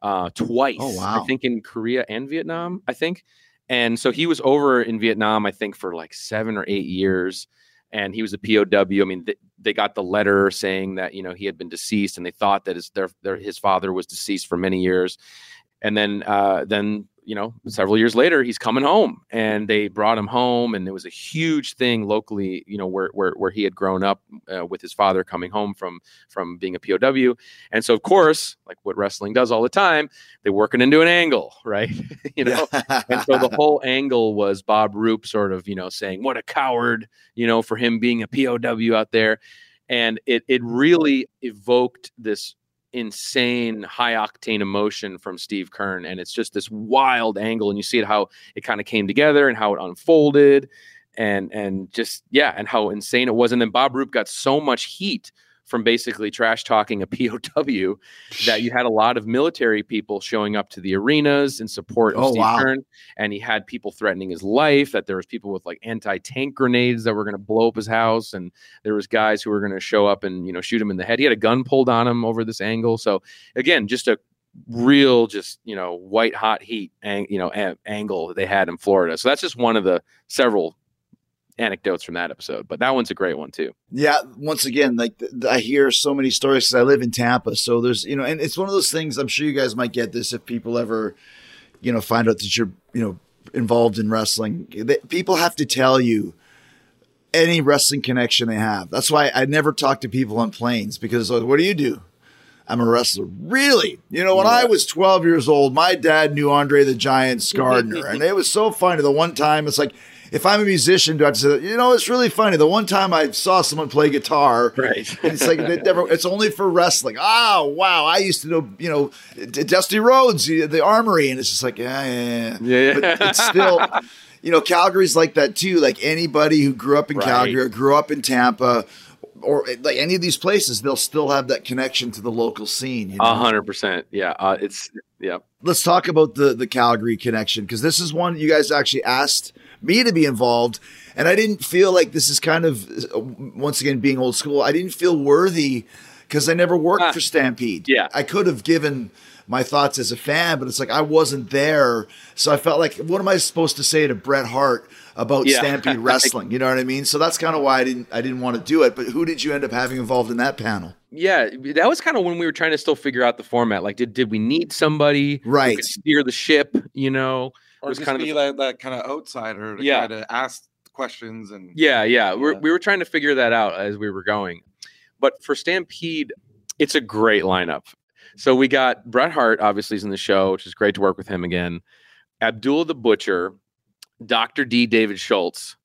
uh, twice. Oh, wow. I think in Korea and Vietnam, I think. And so he was over in Vietnam, I think, for like seven or eight years. And he was a P O W. I mean, th- they got the letter saying that, you know, he had been deceased, and they thought that his, their, their, his father was deceased for many years. And then, uh, then, you know, several years later, he's coming home, and they brought him home, and it was a huge thing locally, you know, where where where he had grown up uh, with his father coming home from from being a P O W. And so, of course, like what wrestling does all the time, they work it into an angle, right? you know, and so the whole angle was Bob Roop sort of, you know, saying, what a coward, you know, for him being a P O W out there. And it it really evoked this insane high octane emotion from Steve Keirn, and it's just this wild angle, and you see it how it kind of came together and how it unfolded, and and just yeah, and how insane it was. And then Bob Roop got so much heat from basically trash talking a P O W that you had a lot of military people showing up to the arenas in support of Oh, Steve wow. Keirn, and he had people threatening his life, that there was people with like anti-tank grenades that were going to blow up his house, and there was guys who were going to show up and, you know, shoot him in the head. He had a gun pulled on him over this angle. So again, just a real, just, you know, white hot heat, ang- you know, a- angle that they had in Florida. So that's just one of the several anecdotes from that episode, but that one's a great one too. Yeah, once again, like th- th- I hear so many stories because I live in Tampa. So there's, you know, and it's one of those things. I'm sure you guys might get this if people ever, you know, find out that you're, you know, involved in wrestling. They, people have to tell you any wrestling connection they have. That's why I never talk to people on planes, because like, what do you do? I'm a wrestler. Really? You know, when I was twelve years old, my dad knew Andre the Giant Gardner, and it was so funny. The one time, it's like, if I'm a musician, do I have to say that? You know, it's really funny. The one time I saw someone play guitar, right? And it's like, it never, it's only for wrestling. Oh, wow. I used to know, you know, D- Dusty Rhodes, the, the Armory. And it's just like, yeah, yeah, yeah. Yeah, But it's still, you know, Calgary's like that too. Like anybody who grew up in Right. Calgary or grew up in Tampa or like any of these places, they'll still have that connection to the local scene. You know? A hundred percent. Yeah. Uh, it's, yeah. Let's talk about the the Calgary connection, because this is one you guys actually asked me to be involved, and I didn't feel like this is kind of, once again, being old school, I didn't feel worthy because I never worked Ah, for Stampede. yeah. I could have given my thoughts as a fan, but it's like I wasn't there, so I felt like, what am I supposed to say to Bret Hart about Yeah. Stampede Wrestling? You know what I mean? So that's kind of why I didn't I didn't want to do it. But who did you end up having involved in that panel? Yeah, that was kind of when we were trying to still figure out the format. Like, did did we need somebody who Right. could steer the ship? You know, Or was just kind of be the- like that kind of outsider to Yeah. kind of ask questions and yeah, yeah. We're, Yeah. we were trying to figure that out as we were going. But for Stampede, it's a great lineup. So we got Bret Hart, obviously, is in the show, which is great to work with him again. Abdullah the Butcher, Doctor D, David Schultz,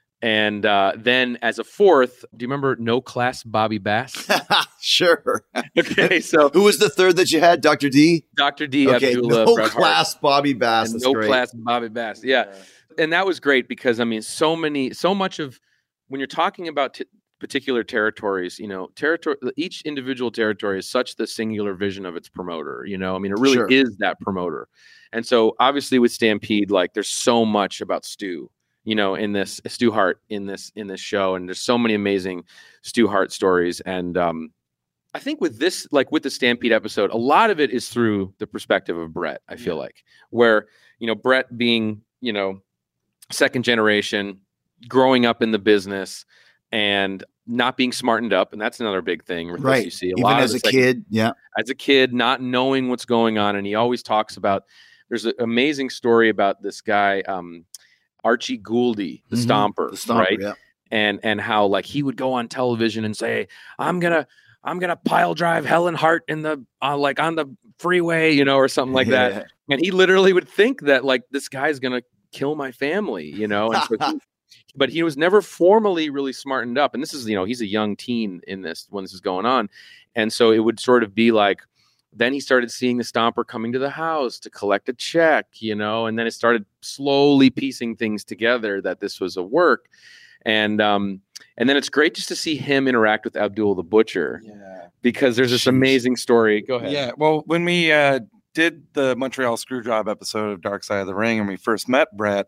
and uh, then as a fourth, do you remember No Class Bobby Bass? Sure. Okay, so Who was the third that you had? Doctor D? Doctor D, Okay, Abdullah, no Bret Hart. class Bobby Bass. And That's no great. class Bobby Bass. Yeah. And that was great because, I mean, so many, so much of when you're talking about t- particular territories, you know, territory, each individual territory is such the singular vision of its promoter, you know, I mean, it really Sure. is that promoter. And so obviously with Stampede, like there's so much about Stu, you know, in this Stu Hart in this, in this show. And there's so many amazing Stu Hart stories. And, um, I think with this, like with the Stampede episode, a lot of it is through the perspective of Bret, I feel like, where, you know, Bret being, you know, second generation, growing up in the business and not being smartened up. And that's another big thing. with this Right. You see a Even lot as of a it's like- kid. Yeah. as a kid, not knowing what's going on. And he always talks about, there's an amazing story about this guy, um, Archie Gouldy, the Mhm. Stomper, The Stomper, right? yeah. And, and how like he would go on television and say, I'm going to, I'm going to pile drive Helen Hart in the, uh, like on the freeway, you know, or something like Yeah. that. And he literally would think that like, this guy's going to kill my family, you know? And so he, but he was never formally really smartened up. And this is, you know, he's a young teen in this, when this is going on. And so it would sort of be like, then he started seeing the Stomper coming to the house to collect a check, you know, and then it started slowly piecing things together that this was a work. And, um, and then it's great just to see him interact with Abdul the Butcher, yeah. because there's this Jeez. amazing story. Go ahead. Yeah. Well, when we uh, did the Montreal Screwjob episode of Dark Side of the Ring, and we first met Bret,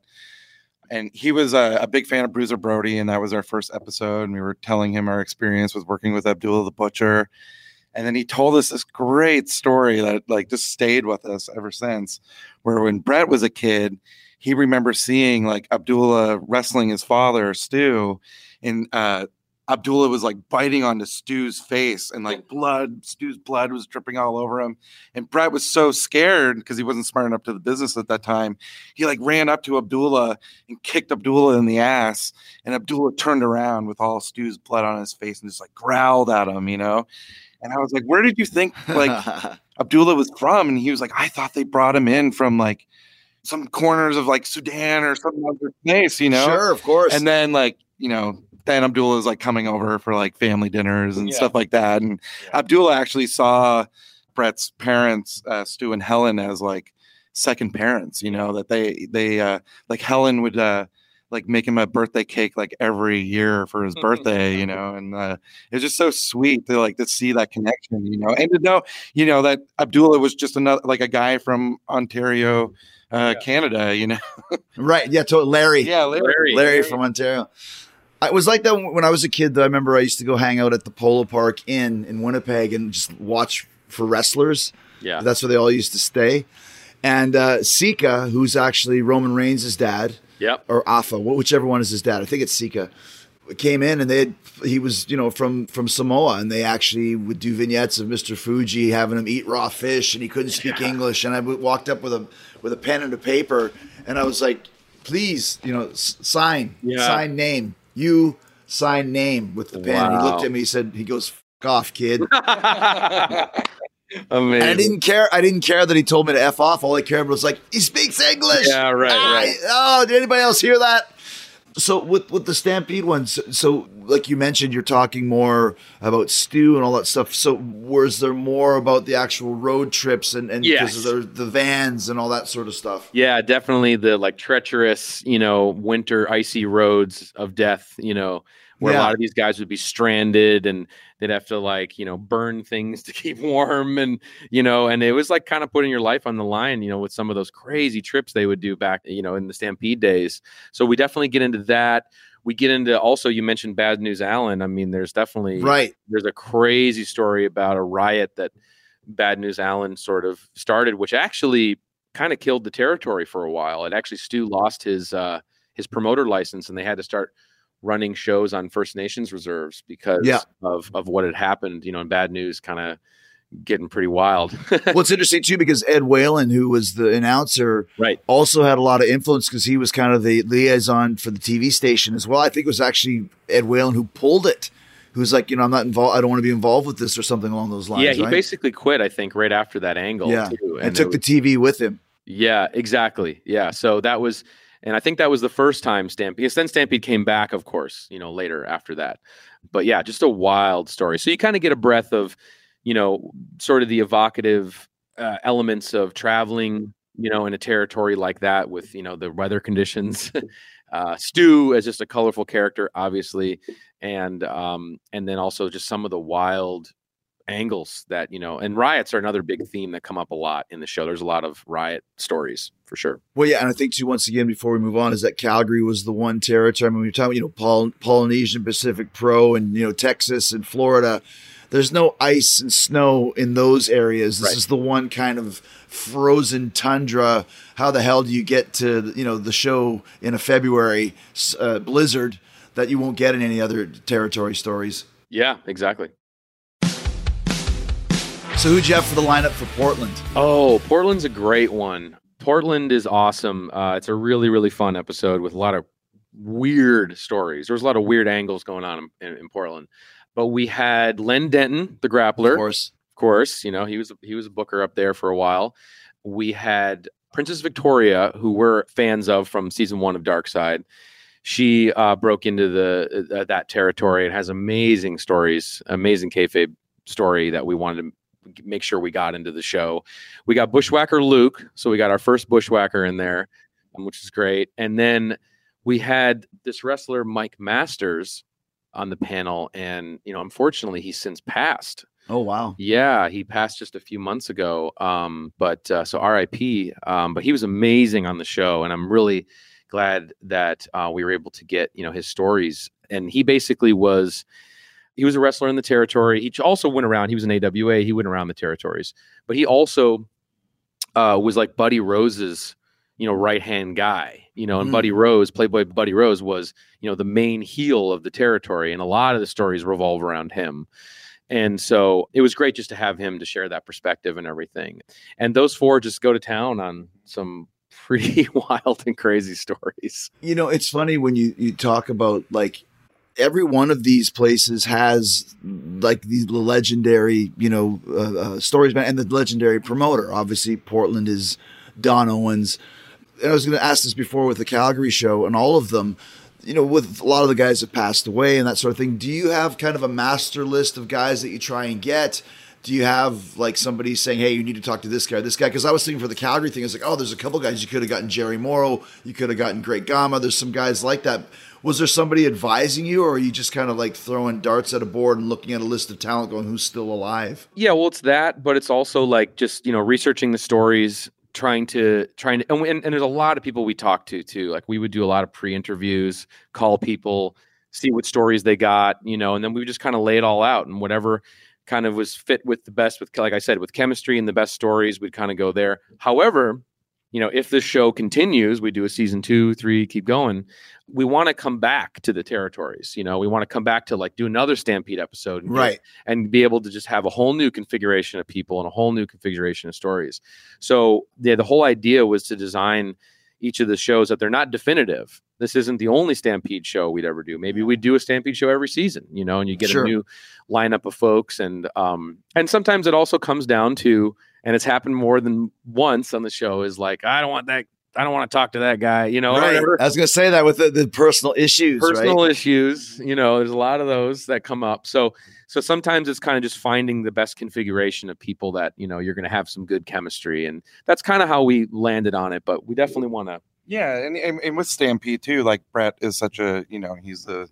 and he was a, a big fan of Bruiser Brody, and that was our first episode. And we were telling him our experience with working with Abdullah the Butcher, And then he told us this great story that like just stayed with us ever since, where when Brett was a kid, he remembers seeing like Abdullah wrestling his father, Stu, and uh, Abdullah was like biting onto Stu's face, and like blood, Stu's blood was dripping all over him. And Brett was so scared because he wasn't smart enough to the business at that time. He like ran up to Abdullah and kicked Abdullah in the ass. And Abdullah turned around with all Stu's blood on his face and just like growled at him, you know? And I was like, where did you think like Abdullah was from? And he was like, I thought they brought him in from like some corners of like Sudan or some other place, you know? Sure, of course. And then like, you know, then Abdullah is like coming over for like family dinners and Yeah. stuff like that. And yeah. Abdullah actually saw Brett's parents, uh, Stu and Helen, as like second parents, you know, that they, they, uh, like Helen would, uh, like make him a birthday cake like every year for his birthday, you know, and uh, it's just so sweet to like to see that connection, you know, and to know, you know, that Abdullah was just another like a guy from Ontario, uh, yeah. Canada, you know. Right. Yeah. To Larry. Yeah. Larry. Larry, Larry from Ontario. It was like that when I was a kid, though. I remember I used to go hang out at the Polo Park Inn in Winnipeg and just watch for wrestlers. Yeah. That's where they all used to stay. And uh, Sika, who's actually Roman Reigns' dad. Yep. Or Afa, whichever one is his dad. I think it's Sika. Came in and they had, he was, you know, from, from Samoa, and they actually would do vignettes of Mister Fuji having him eat raw fish, and he couldn't speak yeah. English. And I walked up with a with a pen and a paper, and I was like, please, you know, s- sign, yeah. sign name. You sign name with the pen. Wow. He looked at me, he said, he goes, F off, kid. Amazing. And I didn't care. I didn't care that he told me to F off. All I cared was like, he speaks English. Yeah, right, ah, right. Oh, did anybody else hear that? So with with the Stampede ones, so, so like you mentioned, you're talking more about Stu and all that stuff. So was there more about the actual road trips and and Yes. because of the, the vans and all that sort of stuff? Yeah, definitely the like treacherous, you know, winter icy roads of death, you know, where Yeah. a lot of these guys would be stranded and they'd have to like, you know, burn things to keep warm and, you know, and it was like kind of putting your life on the line, you know, with some of those crazy trips they would do back, you know, in the Stampede days. So we definitely get into that. We get into also, you mentioned Bad News Allen. I mean, there's definitely, Right. there's a crazy story about a riot that Bad News Allen sort of started, which actually kind of killed the territory for a while. It actually, Stu lost his, uh, his promoter license and they had to start running shows on First Nations reserves because Yeah. of, of what had happened, you know, and Bad News kind of getting pretty wild. Well, it's interesting too, because Ed Whalen, who was the announcer, Right. also had a lot of influence because he was kind of the liaison for the T V station as well. I think it was actually Ed Whalen who pulled it, who's like, you know, I'm not involved. I don't want to be involved with this or something along those lines. Yeah, he right? basically quit, I think, right after that angle. Yeah. too. And, it took was- the T V with him. Yeah, exactly. Yeah. So that was, and I think that was the first time Stampede, because then Stampede came back, of course, you know, later after that. But yeah, just a wild story. So you kind of get a breath of, you know, sort of the evocative uh, elements of traveling, you know, in a territory like that with, you know, the weather conditions. uh, Stu as just a colorful character, obviously. And, um, and then also just some of the wild angles that, you know, and riots are another big theme that come up a lot in the show. There's a lot of riot stories for sure. Well, yeah, and I think too, once again, before we move on, is that Calgary was the one territory. I mean, we're talking, you know, Poly- Polynesian Pacific Pro and, you know, Texas and Florida. There's no ice and snow in those areas. This Right. is the one kind of frozen tundra. How the hell do you get to, you know, the show in a February uh, blizzard that you won't get in any other territory stories? Yeah, exactly. So who'd you have for the lineup for Portland? Oh, Portland's a great one. Portland is awesome. Uh, it's a really, really fun episode with a lot of weird stories. There's a lot of weird angles going on in, in, in Portland. But we had Len Denton, the grappler. Of course. Of course, you know, he was he was a booker up there for a while. We had Princess Victoria, who we're fans of from season one of Dark Side. She uh, broke into the uh, that territory and has amazing stories, amazing kayfabe story that we wanted to make sure we got into the show. We got Bushwhacker Luke, so we got our first Bushwhacker in there, um, which is great. And then we had this wrestler Mike Masters on the panel, and you know, unfortunately, he's since passed. Oh wow! Yeah, he passed just a few months ago. Um, but uh, so R I P. Um, but he was amazing on the show, and I'm really glad that uh, we were able to get you know his stories. And he basically was he was a wrestler in the territory. He also went around. He was in A W A. He went around the territories, but he also uh, was like Buddy Rose's, you know, right-hand guy, you know, and mm. Buddy Rose, Playboy Buddy Rose was, you know, the main heel of the territory. And a lot of the stories revolve around him. And so it was great just to have him to share that perspective and everything. And those four just go to town on some pretty wild and crazy stories. You know, it's funny when you, you talk about like every one of these places has like these legendary, you know, uh, uh, stories and the legendary promoter. Obviously, Portland is Don Owens. And I was going to ask this before with the Calgary show, and all of them, you know, with a lot of the guys that passed away and that sort of thing. Do you have kind of a master list of guys that you try and get? Do you have like somebody saying, hey, you need to talk to this guy or this guy? Because I was thinking for the Calgary thing, it's like, oh, there's a couple guys. You could have gotten Jerry Morrow. You could have gotten Great Gama. There's some guys like that. Was there somebody advising you, or are you just kind of like throwing darts at a board and looking at a list of talent going, who's still alive? Yeah, well, it's that, but it's also like just, you know, researching the stories, trying to, trying to, and, and, and there's a lot of people we talk to too. Like we would do a lot of pre-interviews, call people, see what stories they got, you know, and then we would just kind of lay it all out, and whatever kind of was fit with the best with, like I said, with chemistry and the best stories, we'd kind of go there. However, you know, if this show continues, we do a season two, three, keep going. We want to come back to the territories. You know, we want to come back to like do another Stampede episode, and right? Get, and be able to just have a whole new configuration of people and a whole new configuration of stories. So yeah, the whole idea was to design each of the shows that they're not definitive. This isn't the only Stampede show we'd ever do. Maybe we'd do a Stampede show every season, you know, and you get sure. a new lineup of folks. And, um, and sometimes it also comes down to, and it's happened more than once on the show, is like, I don't want that. I don't want to talk to that guy, you know. Right. I was going to say that with the, the personal issues, personal right? issues, you know, there's a lot of those that come up. So, so sometimes it's kind of just finding the best configuration of people that, you know, you're going to have some good chemistry. And that's kind of how we landed on it. But we definitely want to. Yeah. And, and, and with Stampede too, like Brett is such a, you know, he's the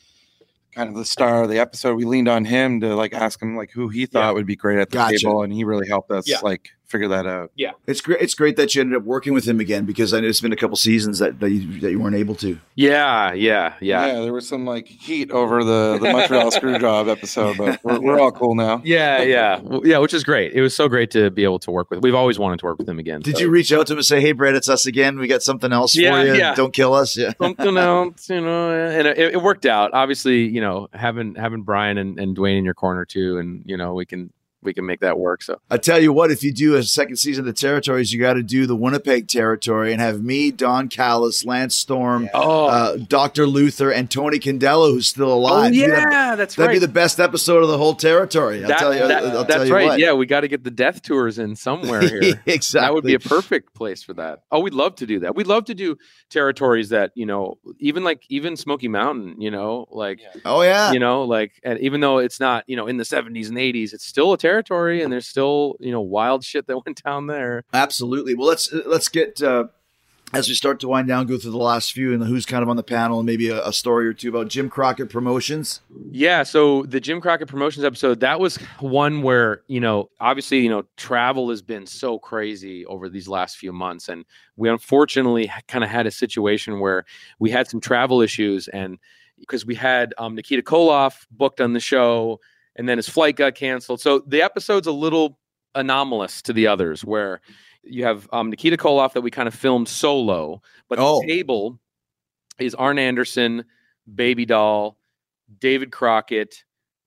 kind of the star of the episode. We leaned on him to like ask him like who he thought yeah. would be great at the gotcha. table. And he really helped us yeah. like figure that out. Yeah. It's great. It's great that you ended up working with him again, because I know it's been a couple seasons that, that you, that you weren't able to. Yeah. Yeah. Yeah. Yeah. There was some like heat over the, the Montreal Screwjob episode, but we're, we're all cool now. Yeah. Yeah. Yeah. Which is great. It was so great to be able to work with. We've always wanted to work with him again. Did so. you reach out to him and say, hey, Brett, it's us again. We got something else yeah, for you. Yeah. Don't kill us. Yeah. Something else, you know, and it, it worked out. Obviously, you know, having, having Brian and, and Dwayne in your corner too. And, you know, we can, we can make that work. So I tell you what, if you do a second season of the territories, you got to do the Winnipeg territory and have me, Don Callis, Lance Storm, yeah. oh. uh, Doctor Luther, and Tony Candelo, who's still alive. Oh, yeah, that, that's that'd right. That'd be the best episode of the whole territory. I'll that, tell you. That, I'll that's tell you right. what. Yeah, we got to get the death tours in somewhere here. Exactly. That would be a perfect place for that. Oh, we'd love to do that. We'd love to do territories that, you know, even like even Smoky Mountain, you know, like, yeah. oh yeah, you know, like, and even though it's not, you know, in the seventies and eighties, it's still a territory, and there's still, you know, wild shit that went down there. Absolutely. Well, let's let's get uh, as we start to wind down, go through the last few and who's kind of on the panel, and maybe a, a story or two about Jim Crockett Promotions. Yeah. So the Jim Crockett Promotions episode, that was one where, you know, obviously, you know, travel has been so crazy over these last few months, and we unfortunately kind of had a situation where we had some travel issues, and because we had um, Nikita Koloff booked on the show, and then his flight got canceled. So the episode's a little anomalous to the others, where you have um, Nikita Koloff that we kind of filmed solo, but oh. the table is Arn Anderson, Baby Doll, David Crockett,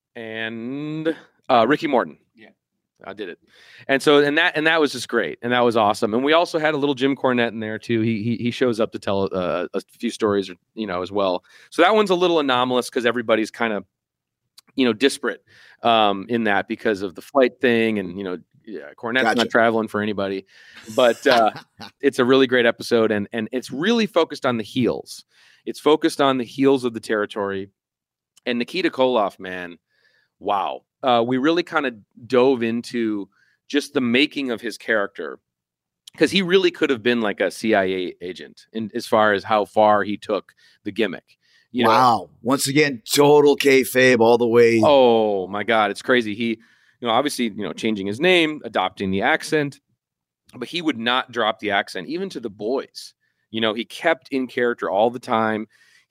and uh, Ricky Morton. Yeah, I did it. And so, and that, and that was just great. And that was awesome. And we also had a little Jim Cornette in there too. He, he, he shows up to tell uh, a few stories, you know, as well. So that one's a little anomalous because everybody's kind of, you know, disparate um, in that because of the flight thing, and, you know, yeah, Cornette's gotcha. Not traveling for anybody, but uh, it's a really great episode, and and it's really focused on the heels. It's focused on the heels of the territory, and Nikita Koloff, man, wow. Uh, we really kind of dove into just the making of his character, because he really could have been like a C I A agent in as far as how far he took the gimmick. You wow. know? Once again, total kayfabe all the way. Oh my God. It's crazy. He, you know, obviously, you know, changing his name, adopting the accent, but he would not drop the accent, even to the boys. You know, he kept in character all the time.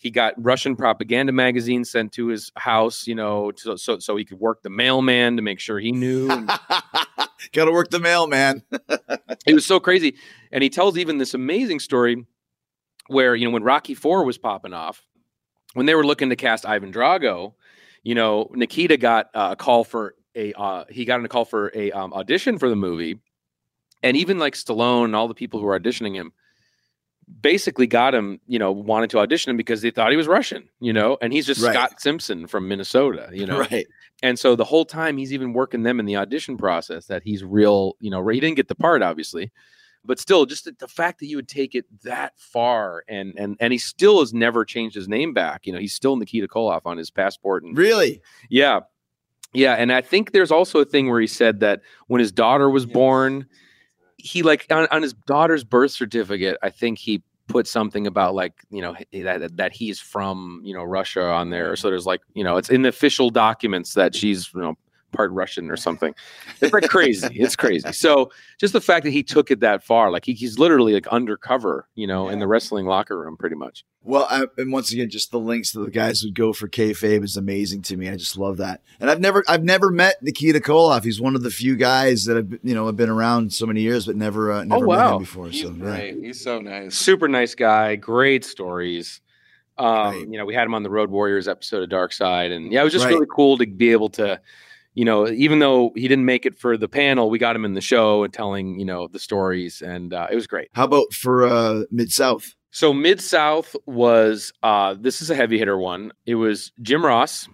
He got Russian propaganda magazines sent to his house, you know, to, so so he could work the mailman to make sure he knew. And Got to work the mailman. it was so crazy. And he tells even this amazing story where, you know, when Rocky four was popping off, when they were looking to cast Ivan Drago, you know, Nikita got uh, a call for a, uh, he got a call for a um, audition for the movie. And even like Stallone and all the people who were auditioning him basically got him, you know, wanted to audition him because they thought he was Russian, you know, and he's just Right. Scott Simpson from Minnesota, you know. Right. And so the whole time he's even working them in the audition process that he's real, you know, he didn't get the part, obviously, but still just the, the fact that you would take it that far and, and, and he still has never changed his name back. You know, he's still Nikita Koloff on his passport. And Really? yeah. Yeah. And I think there's also a thing where he said that when his daughter was born, he like on, on his daughter's birth certificate, I think he put something about like, you know, that, that he's from, you know, Russia on there. So there's like, you know, it's in the official documents that she's, you know, part Russian or something. It's like crazy. It's crazy. So just the fact that he took it that far, like he, he's literally like undercover, you know, in the wrestling locker room pretty much. Well, I, and once again, just the links to the guys who go for kayfabe is amazing to me. I just love that. And I've never, I've never met Nikita Koloff. He's one of the few guys that have, you know, have been around so many years, but never, uh, never Oh, wow. met him before. He's so yeah. great. He's so nice. Super nice guy. Great stories. Um, Right. You know, we had him on the Road Warriors episode of Dark Side. And yeah, it was just Right. really cool to be able to, you know, even though he didn't make it for the panel, we got him in the show and telling, you know, the stories. And uh, it was great. How about for uh, Mid-South? So Mid-South was, uh, this is a heavy hitter one. It was Jim Ross,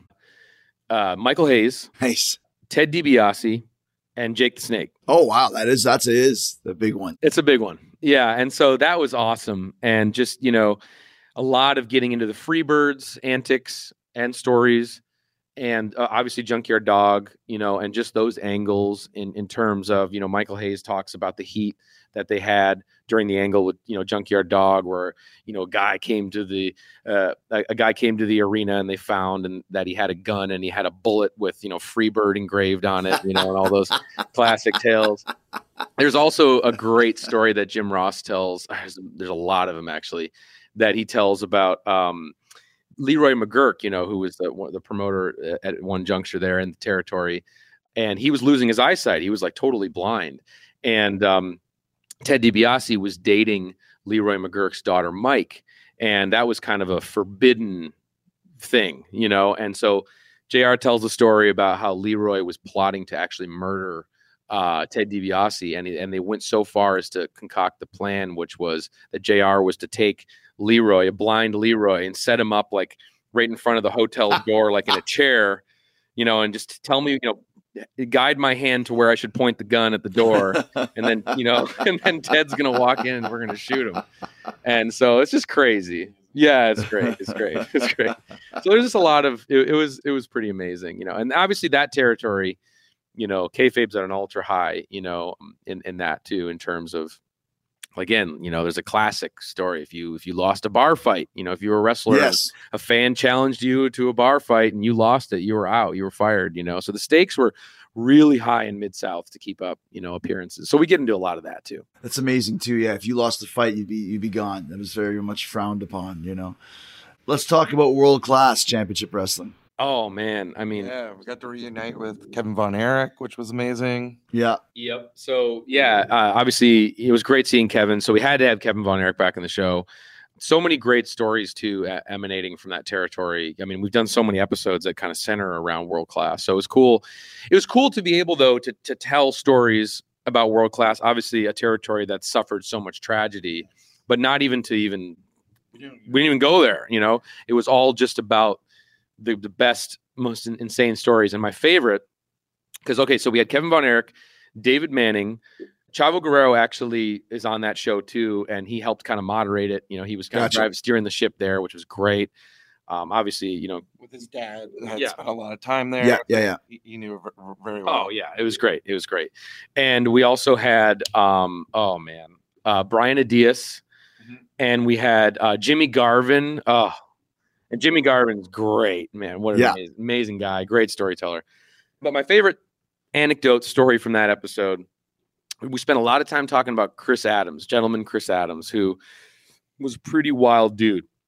uh, Michael Hayes, Nice. Ted DiBiase, and Jake the Snake. Oh, wow. That is, that's, it is the big one. It's a big one. Yeah. And so that was awesome. And just, you know, a lot of getting into the Freebirds antics and stories. And uh, obviously Junkyard Dog, you know, and just those angles in, in terms of, you know, Michael Hayes talks about the heat that they had during the angle with, you know, Junkyard Dog, where, you know, a guy came to the, uh, a, a guy came to the arena and they found and that he had a gun and he had a bullet with, you know, Freebird engraved on it, you know, and all those classic tales. There's also a great story that Jim Ross tells. There's, there's a lot of them actually that he tells about, um, Leroy McGurk, you know, who was the the promoter at one juncture there in the territory, and he was losing his eyesight. He was like totally blind, and um, Ted DiBiase was dating Leroy McGurk's daughter, Mike, and that was kind of a forbidden thing, you know. And so J R tells a story about how Leroy was plotting to actually murder uh, Ted DiBiase, and and they went so far as to concoct the plan, which was that J R was to take Leroy, a blind Leroy, and set him up like right in front of the hotel door, like in a chair, you know, and just tell me, you know, guide my hand to where I should point the gun at the door. And then, you know, and then Ted's going to walk in and we're going to shoot him. And so it's just crazy. Yeah, it's great. It's great. It's great. So there's just a lot of, it, it was, it was pretty amazing, you know, and obviously that territory, you know, kayfabe's at an ultra high, you know, in, in that too, in terms of, again, you know, there's a classic story. If you if you lost a bar fight, you know, if you were a wrestler, Yes. a fan challenged you to a bar fight and you lost it, you were out, you were fired, you know. So the stakes were really high in Mid-South to keep up, you know, appearances. So we get into a lot of that too. That's amazing too. Yeah. If you lost the fight, you'd be, you'd be gone. That was very much frowned upon, you know. Let's talk about world class championship wrestling. Oh man, I mean, Yeah, we got to reunite with Kevin Von Erich, which was amazing. Yeah. Yep. So yeah, uh, obviously it was great seeing Kevin. So we had to have Kevin Von Erich back in the show. So many great stories too, uh, emanating from that territory. I mean, we've done so many episodes that kind of center around world class. So it was cool. It was cool to be able though to to tell stories about world class. Obviously, a territory that suffered so much tragedy, but not even to even we didn't even go there. You know, it was all just about the the best, most in, insane stories. And my favorite, because okay, so we had Kevin Von Erich, David Manning. Chavo Guerrero actually is on that show too, and he helped kind of moderate it. You know, he was kind Gotcha. of drive, steering the ship there, which was great. Um, obviously, you know, With his dad, had Yeah. spent a lot of time there. Yeah. Yeah. Yeah. He, he knew her ver- very well. oh yeah, it was great. It was great. And we also had, um, oh man, uh, Brian Adias, Mhm. and we had uh, Jimmy Garvin. Oh, and Jimmy Garvin's great, man. What an Yeah. amazing, amazing guy, great storyteller. But my favorite anecdote story from that episode, we spent a lot of time talking about Chris Adams, gentleman Chris Adams, who was a pretty wild dude.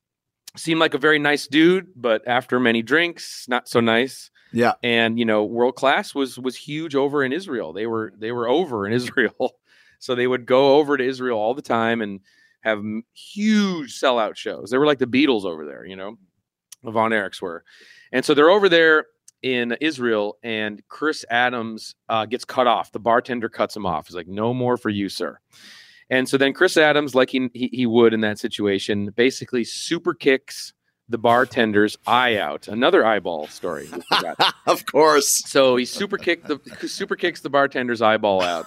seemed like a very nice dude, but after many drinks, not so nice. Yeah. And, you know, World Class was was huge over in Israel. They were they were over in Israel. So they would go over to Israel all the time and have m- huge sellout shows. They were like the Beatles over there, you know, the Von Erichs were. And so they're over there in Israel, and Chris Adams uh, gets cut off. The bartender cuts him off. He's like, no more for you, sir. And so then Chris Adams, like he, he, he would in that situation, basically super kicks the bartender's eye out. Another eyeball story. we forgot. Of course. So he super kicked the super kicks the bartender's eyeball out,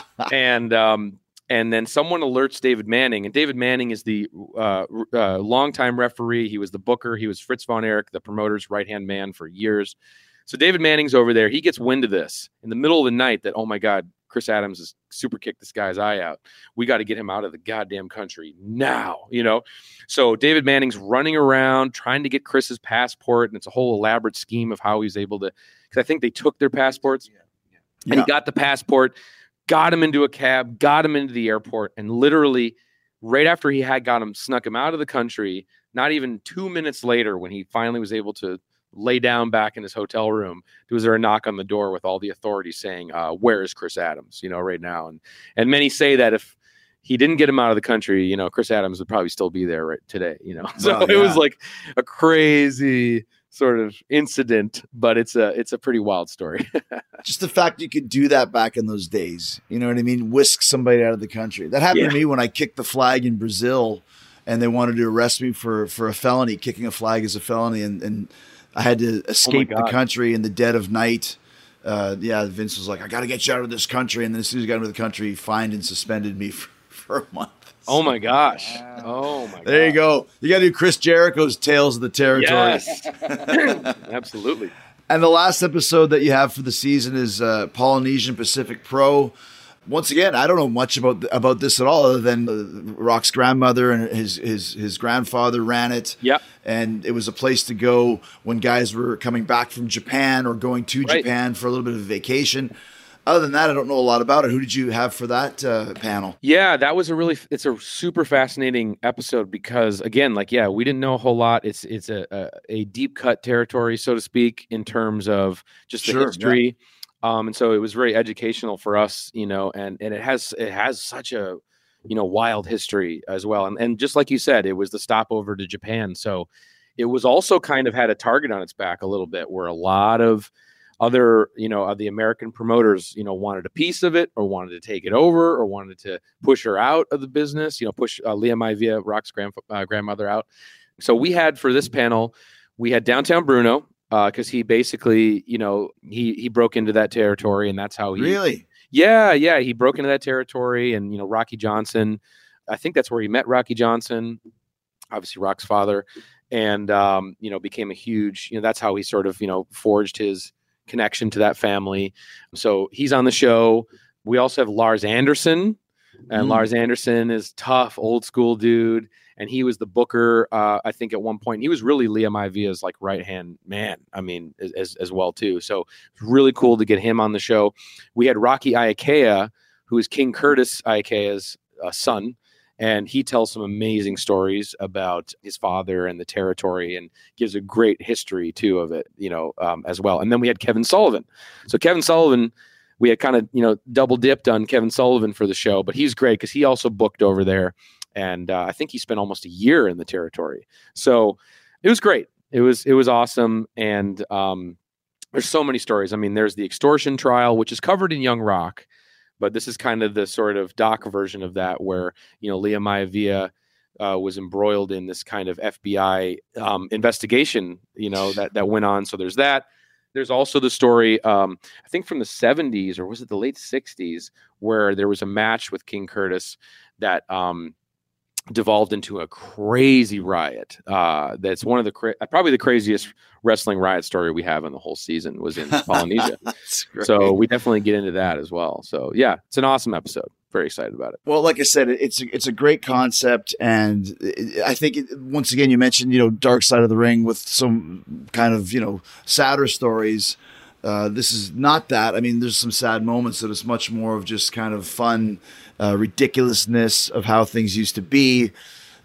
and um, and then someone alerts David Manning, and David Manning is the uh, uh, longtime referee. He was the booker. He was Fritz von Erich, the promoter's right hand man for years. So David Manning's over there. He gets wind of this in the middle of the night that, oh my God, Chris Adams has super kicked this guy's eye out. We got to get him out of the goddamn country now, you know? So David Manning's running around trying to get Chris's passport, and it's a whole elaborate scheme of how he's able to, because I think they took their passports. Yeah. Yeah. And he got the passport, got him into a cab, got him into the airport, and literally right after he had got him, snuck him out of the country, not even two minutes later when he finally was able to lay down back in his hotel room, was there a knock on the door with all the authorities saying, uh, where is Chris Adams, you know, right now? And and many say that if he didn't get him out of the country, you know, Chris Adams would probably still be there right today, you know? So well, yeah. It was like a crazy sort of incident, but it's a, it's a pretty wild story. Just the fact you could do that back in those days, you know what I mean? Whisk somebody out of the country. That happened Yeah. to me when I kicked the flag in Brazil, and they wanted to arrest me for, for a felony. Kicking a flag is a felony. And, and I had to escape Oh my the God. country in the dead of night. Uh, yeah, Vince was like, I got to get you out of this country. And then as soon as I got into the country, he fined and suspended me for, for a month. Oh my gosh. Oh my God. There you go. You got to do Chris Jericho's Tales of the Territory. Yes. Absolutely. And the last episode that you have for the season is uh, Polynesian Pacific Pro. Once again, I don't know much about about this at all, other than uh, Rock's grandmother and his his his grandfather ran it. Yep. And it was a place to go when guys were coming back from Japan or going to Right. Japan for a little bit of vacation. Other than that, I don't know a lot about it. Who did you have for that uh, panel? Yeah, that was a really, it's a super fascinating episode because again, like, yeah, we didn't know a whole lot. It's, it's a, a, a deep cut territory, so to speak, in terms of just the Sure, history. Um, and so it was very educational for us, you know, and, and it has, it has such a, you know, wild history as well. And, and just like you said, it was the stopover to Japan. So it was also kind of had a target on its back a little bit, where a lot of other, you know, of the American promoters, you know, wanted a piece of it or wanted to take it over or wanted to push her out of the business, you know, push uh, Leah Maivia, Rock's grand, uh, grandmother, out. So we had for this panel, we had Downtown Bruno, because uh, he basically, you know, he he broke into that territory, and that's how he Really? Yeah, yeah, he broke into that territory, and you know, Rocky Johnson, I think that's where he met Rocky Johnson, obviously Rock's father, and um, you know, became a huge, you know, that's how he sort of, you know, forged his connection to that family. So he's on the show. We also have Lars Anderson, and Mm. Lars Anderson is tough, old school dude. And he was the booker, uh, I think, at one point. He was really Leah Maivia's like right hand man. I mean, as as well too. So it's really cool to get him on the show. We had Rocky Iakea, who is King Curtis Iakea's uh, son, and he tells some amazing stories about his father and the territory, and gives a great history too of it, you know, um, as well. And then we had Kevin Sullivan. So Kevin Sullivan, we had kind of, you know, double dipped on Kevin Sullivan for the show, but he's great because he also booked over there. And uh, I think he spent almost a year in the territory. So it was great. It was, it was awesome. And um, there's so many stories. I mean, there's the extortion trial, which is covered in Young Rock, but this is kind of the sort of doc version of that, where, you know, Leah Maivia uh, was embroiled in this kind of F B I um, investigation, you know, that, that went on. So there's that. There's also the story, um, I think from the seventies, or was it the late sixties, where there was a match with King Curtis that um, devolved into a crazy riot. Uh, that's one of the cra- probably the craziest wrestling riot story we have in the whole season was in Polynesia. That's great. So we definitely get into that as well. So yeah, it's an awesome episode. Very excited about it. Well, like I said, it's a, it's a great concept, and it, I think it, once again you mentioned, you know, Dark Side of the Ring with some kind of, you know, sadder stories. Uh, this is not that. I mean, there's some sad moments, but it's much more of just kind of fun, uh, ridiculousness of how things used to be.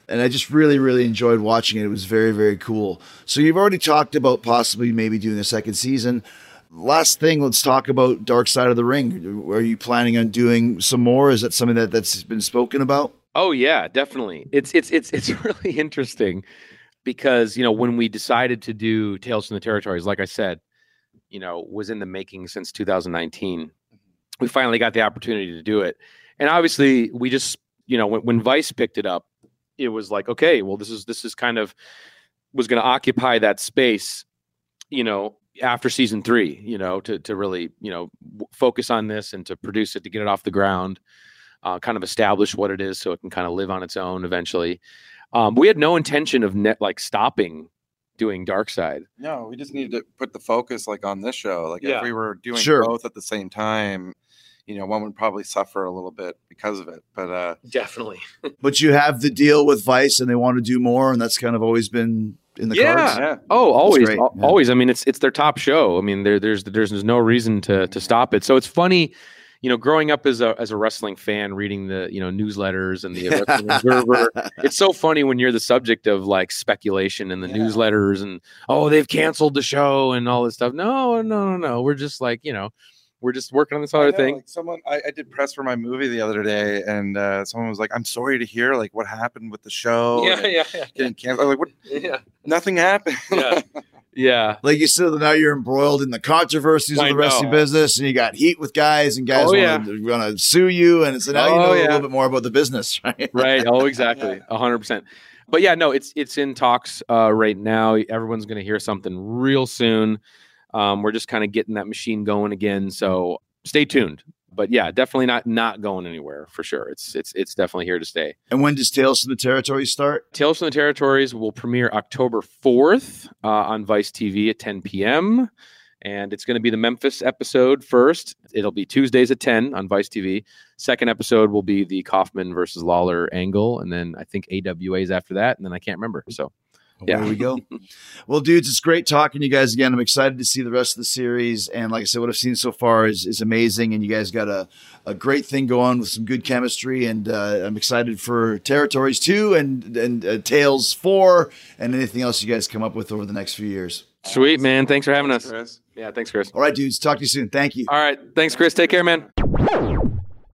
And I just really, really enjoyed watching it. It was very, very cool. So you've already talked about possibly maybe doing a second season. Last thing, let's talk about Dark Side of the Ring. Are you planning on doing some more? Is that something that, that's been spoken about? Oh yeah, definitely. It's it's it's it's really interesting because, you know, when we decided to do Tales from the Territories, like I said, you know, was in the making since two thousand nineteen. We finally got the opportunity to do it. And obviously we just, you know, when, when Vice picked it up, it was like, okay, well, this is this is kind of was going to occupy that space, you know, after season three, you know, to to really, you know, w- focus on this and to produce it, to get it off the ground, uh, kind of establish what it is so it can kind of live on its own eventually. Um, we had no intention of net like stopping doing Dark Side. No, we just needed to put the focus like on this show. Like Yeah. if we were doing Sure. both at the same time, you know, one would probably suffer a little bit because of it. But uh, Definitely. But you have the deal with Vice and they want to do more, and that's kind of always been in the Yeah. cards. yeah, Oh, always, great, al- yeah. always. I mean, it's it's their top show. I mean, there there's there's there's no reason to to stop it. So it's funny, you know, growing up as a as a wrestling fan, reading the you know newsletters and the Wrestling Observer. It's so funny when you're the subject of like speculation in the Yeah. newsletters and oh, they've canceled the show and all this stuff. No, no, no, no. We're just like you know, we're just working on this I other know, thing. like someone, I, I did press for my movie the other day, and uh, someone was like, "I'm sorry to hear like what happened with the show. yeah, and yeah, yeah, Getting canceled." I'm like, what? yeah, Nothing happened. yeah, yeah. Like you said, now you're embroiled in the controversies I of the wrestling know. business, and you got heat with guys, and guys Oh, want to sue you, and so now you Oh, know a yeah. little bit more about the business, right? Right. Oh, exactly. A hundred percent. But yeah, no, it's it's in talks uh, right now. Everyone's going to hear something real soon. Um, we're just kind of getting that machine going again. So stay tuned. But yeah, definitely not not going anywhere for sure. It's it's it's definitely here to stay. And when does Tales from the Territory start? Tales from the Territories will premiere October fourth uh, on Vice T V at ten p.m. And it's going to be the Memphis episode first. It'll be Tuesdays at ten on Vice T V. Second episode will be the Kaufman versus Lawler angle. And then I think A W A's after that. And then I can't remember. So, yeah. There we go. Well, dudes, it's great talking to you guys again. I'm excited to see the rest of the series. And like I said, what I've seen so far is, is amazing. And you guys got a, a great thing going with some good chemistry. And uh, I'm excited for Territories two and, and uh, Tales four and anything else you guys come up with over the next few years. Sweet, man. Thanks for having us. Chris. Yeah, thanks, Chris. All right, dudes. Talk to you soon. Thank you. All right. Thanks, Chris. Take care, man.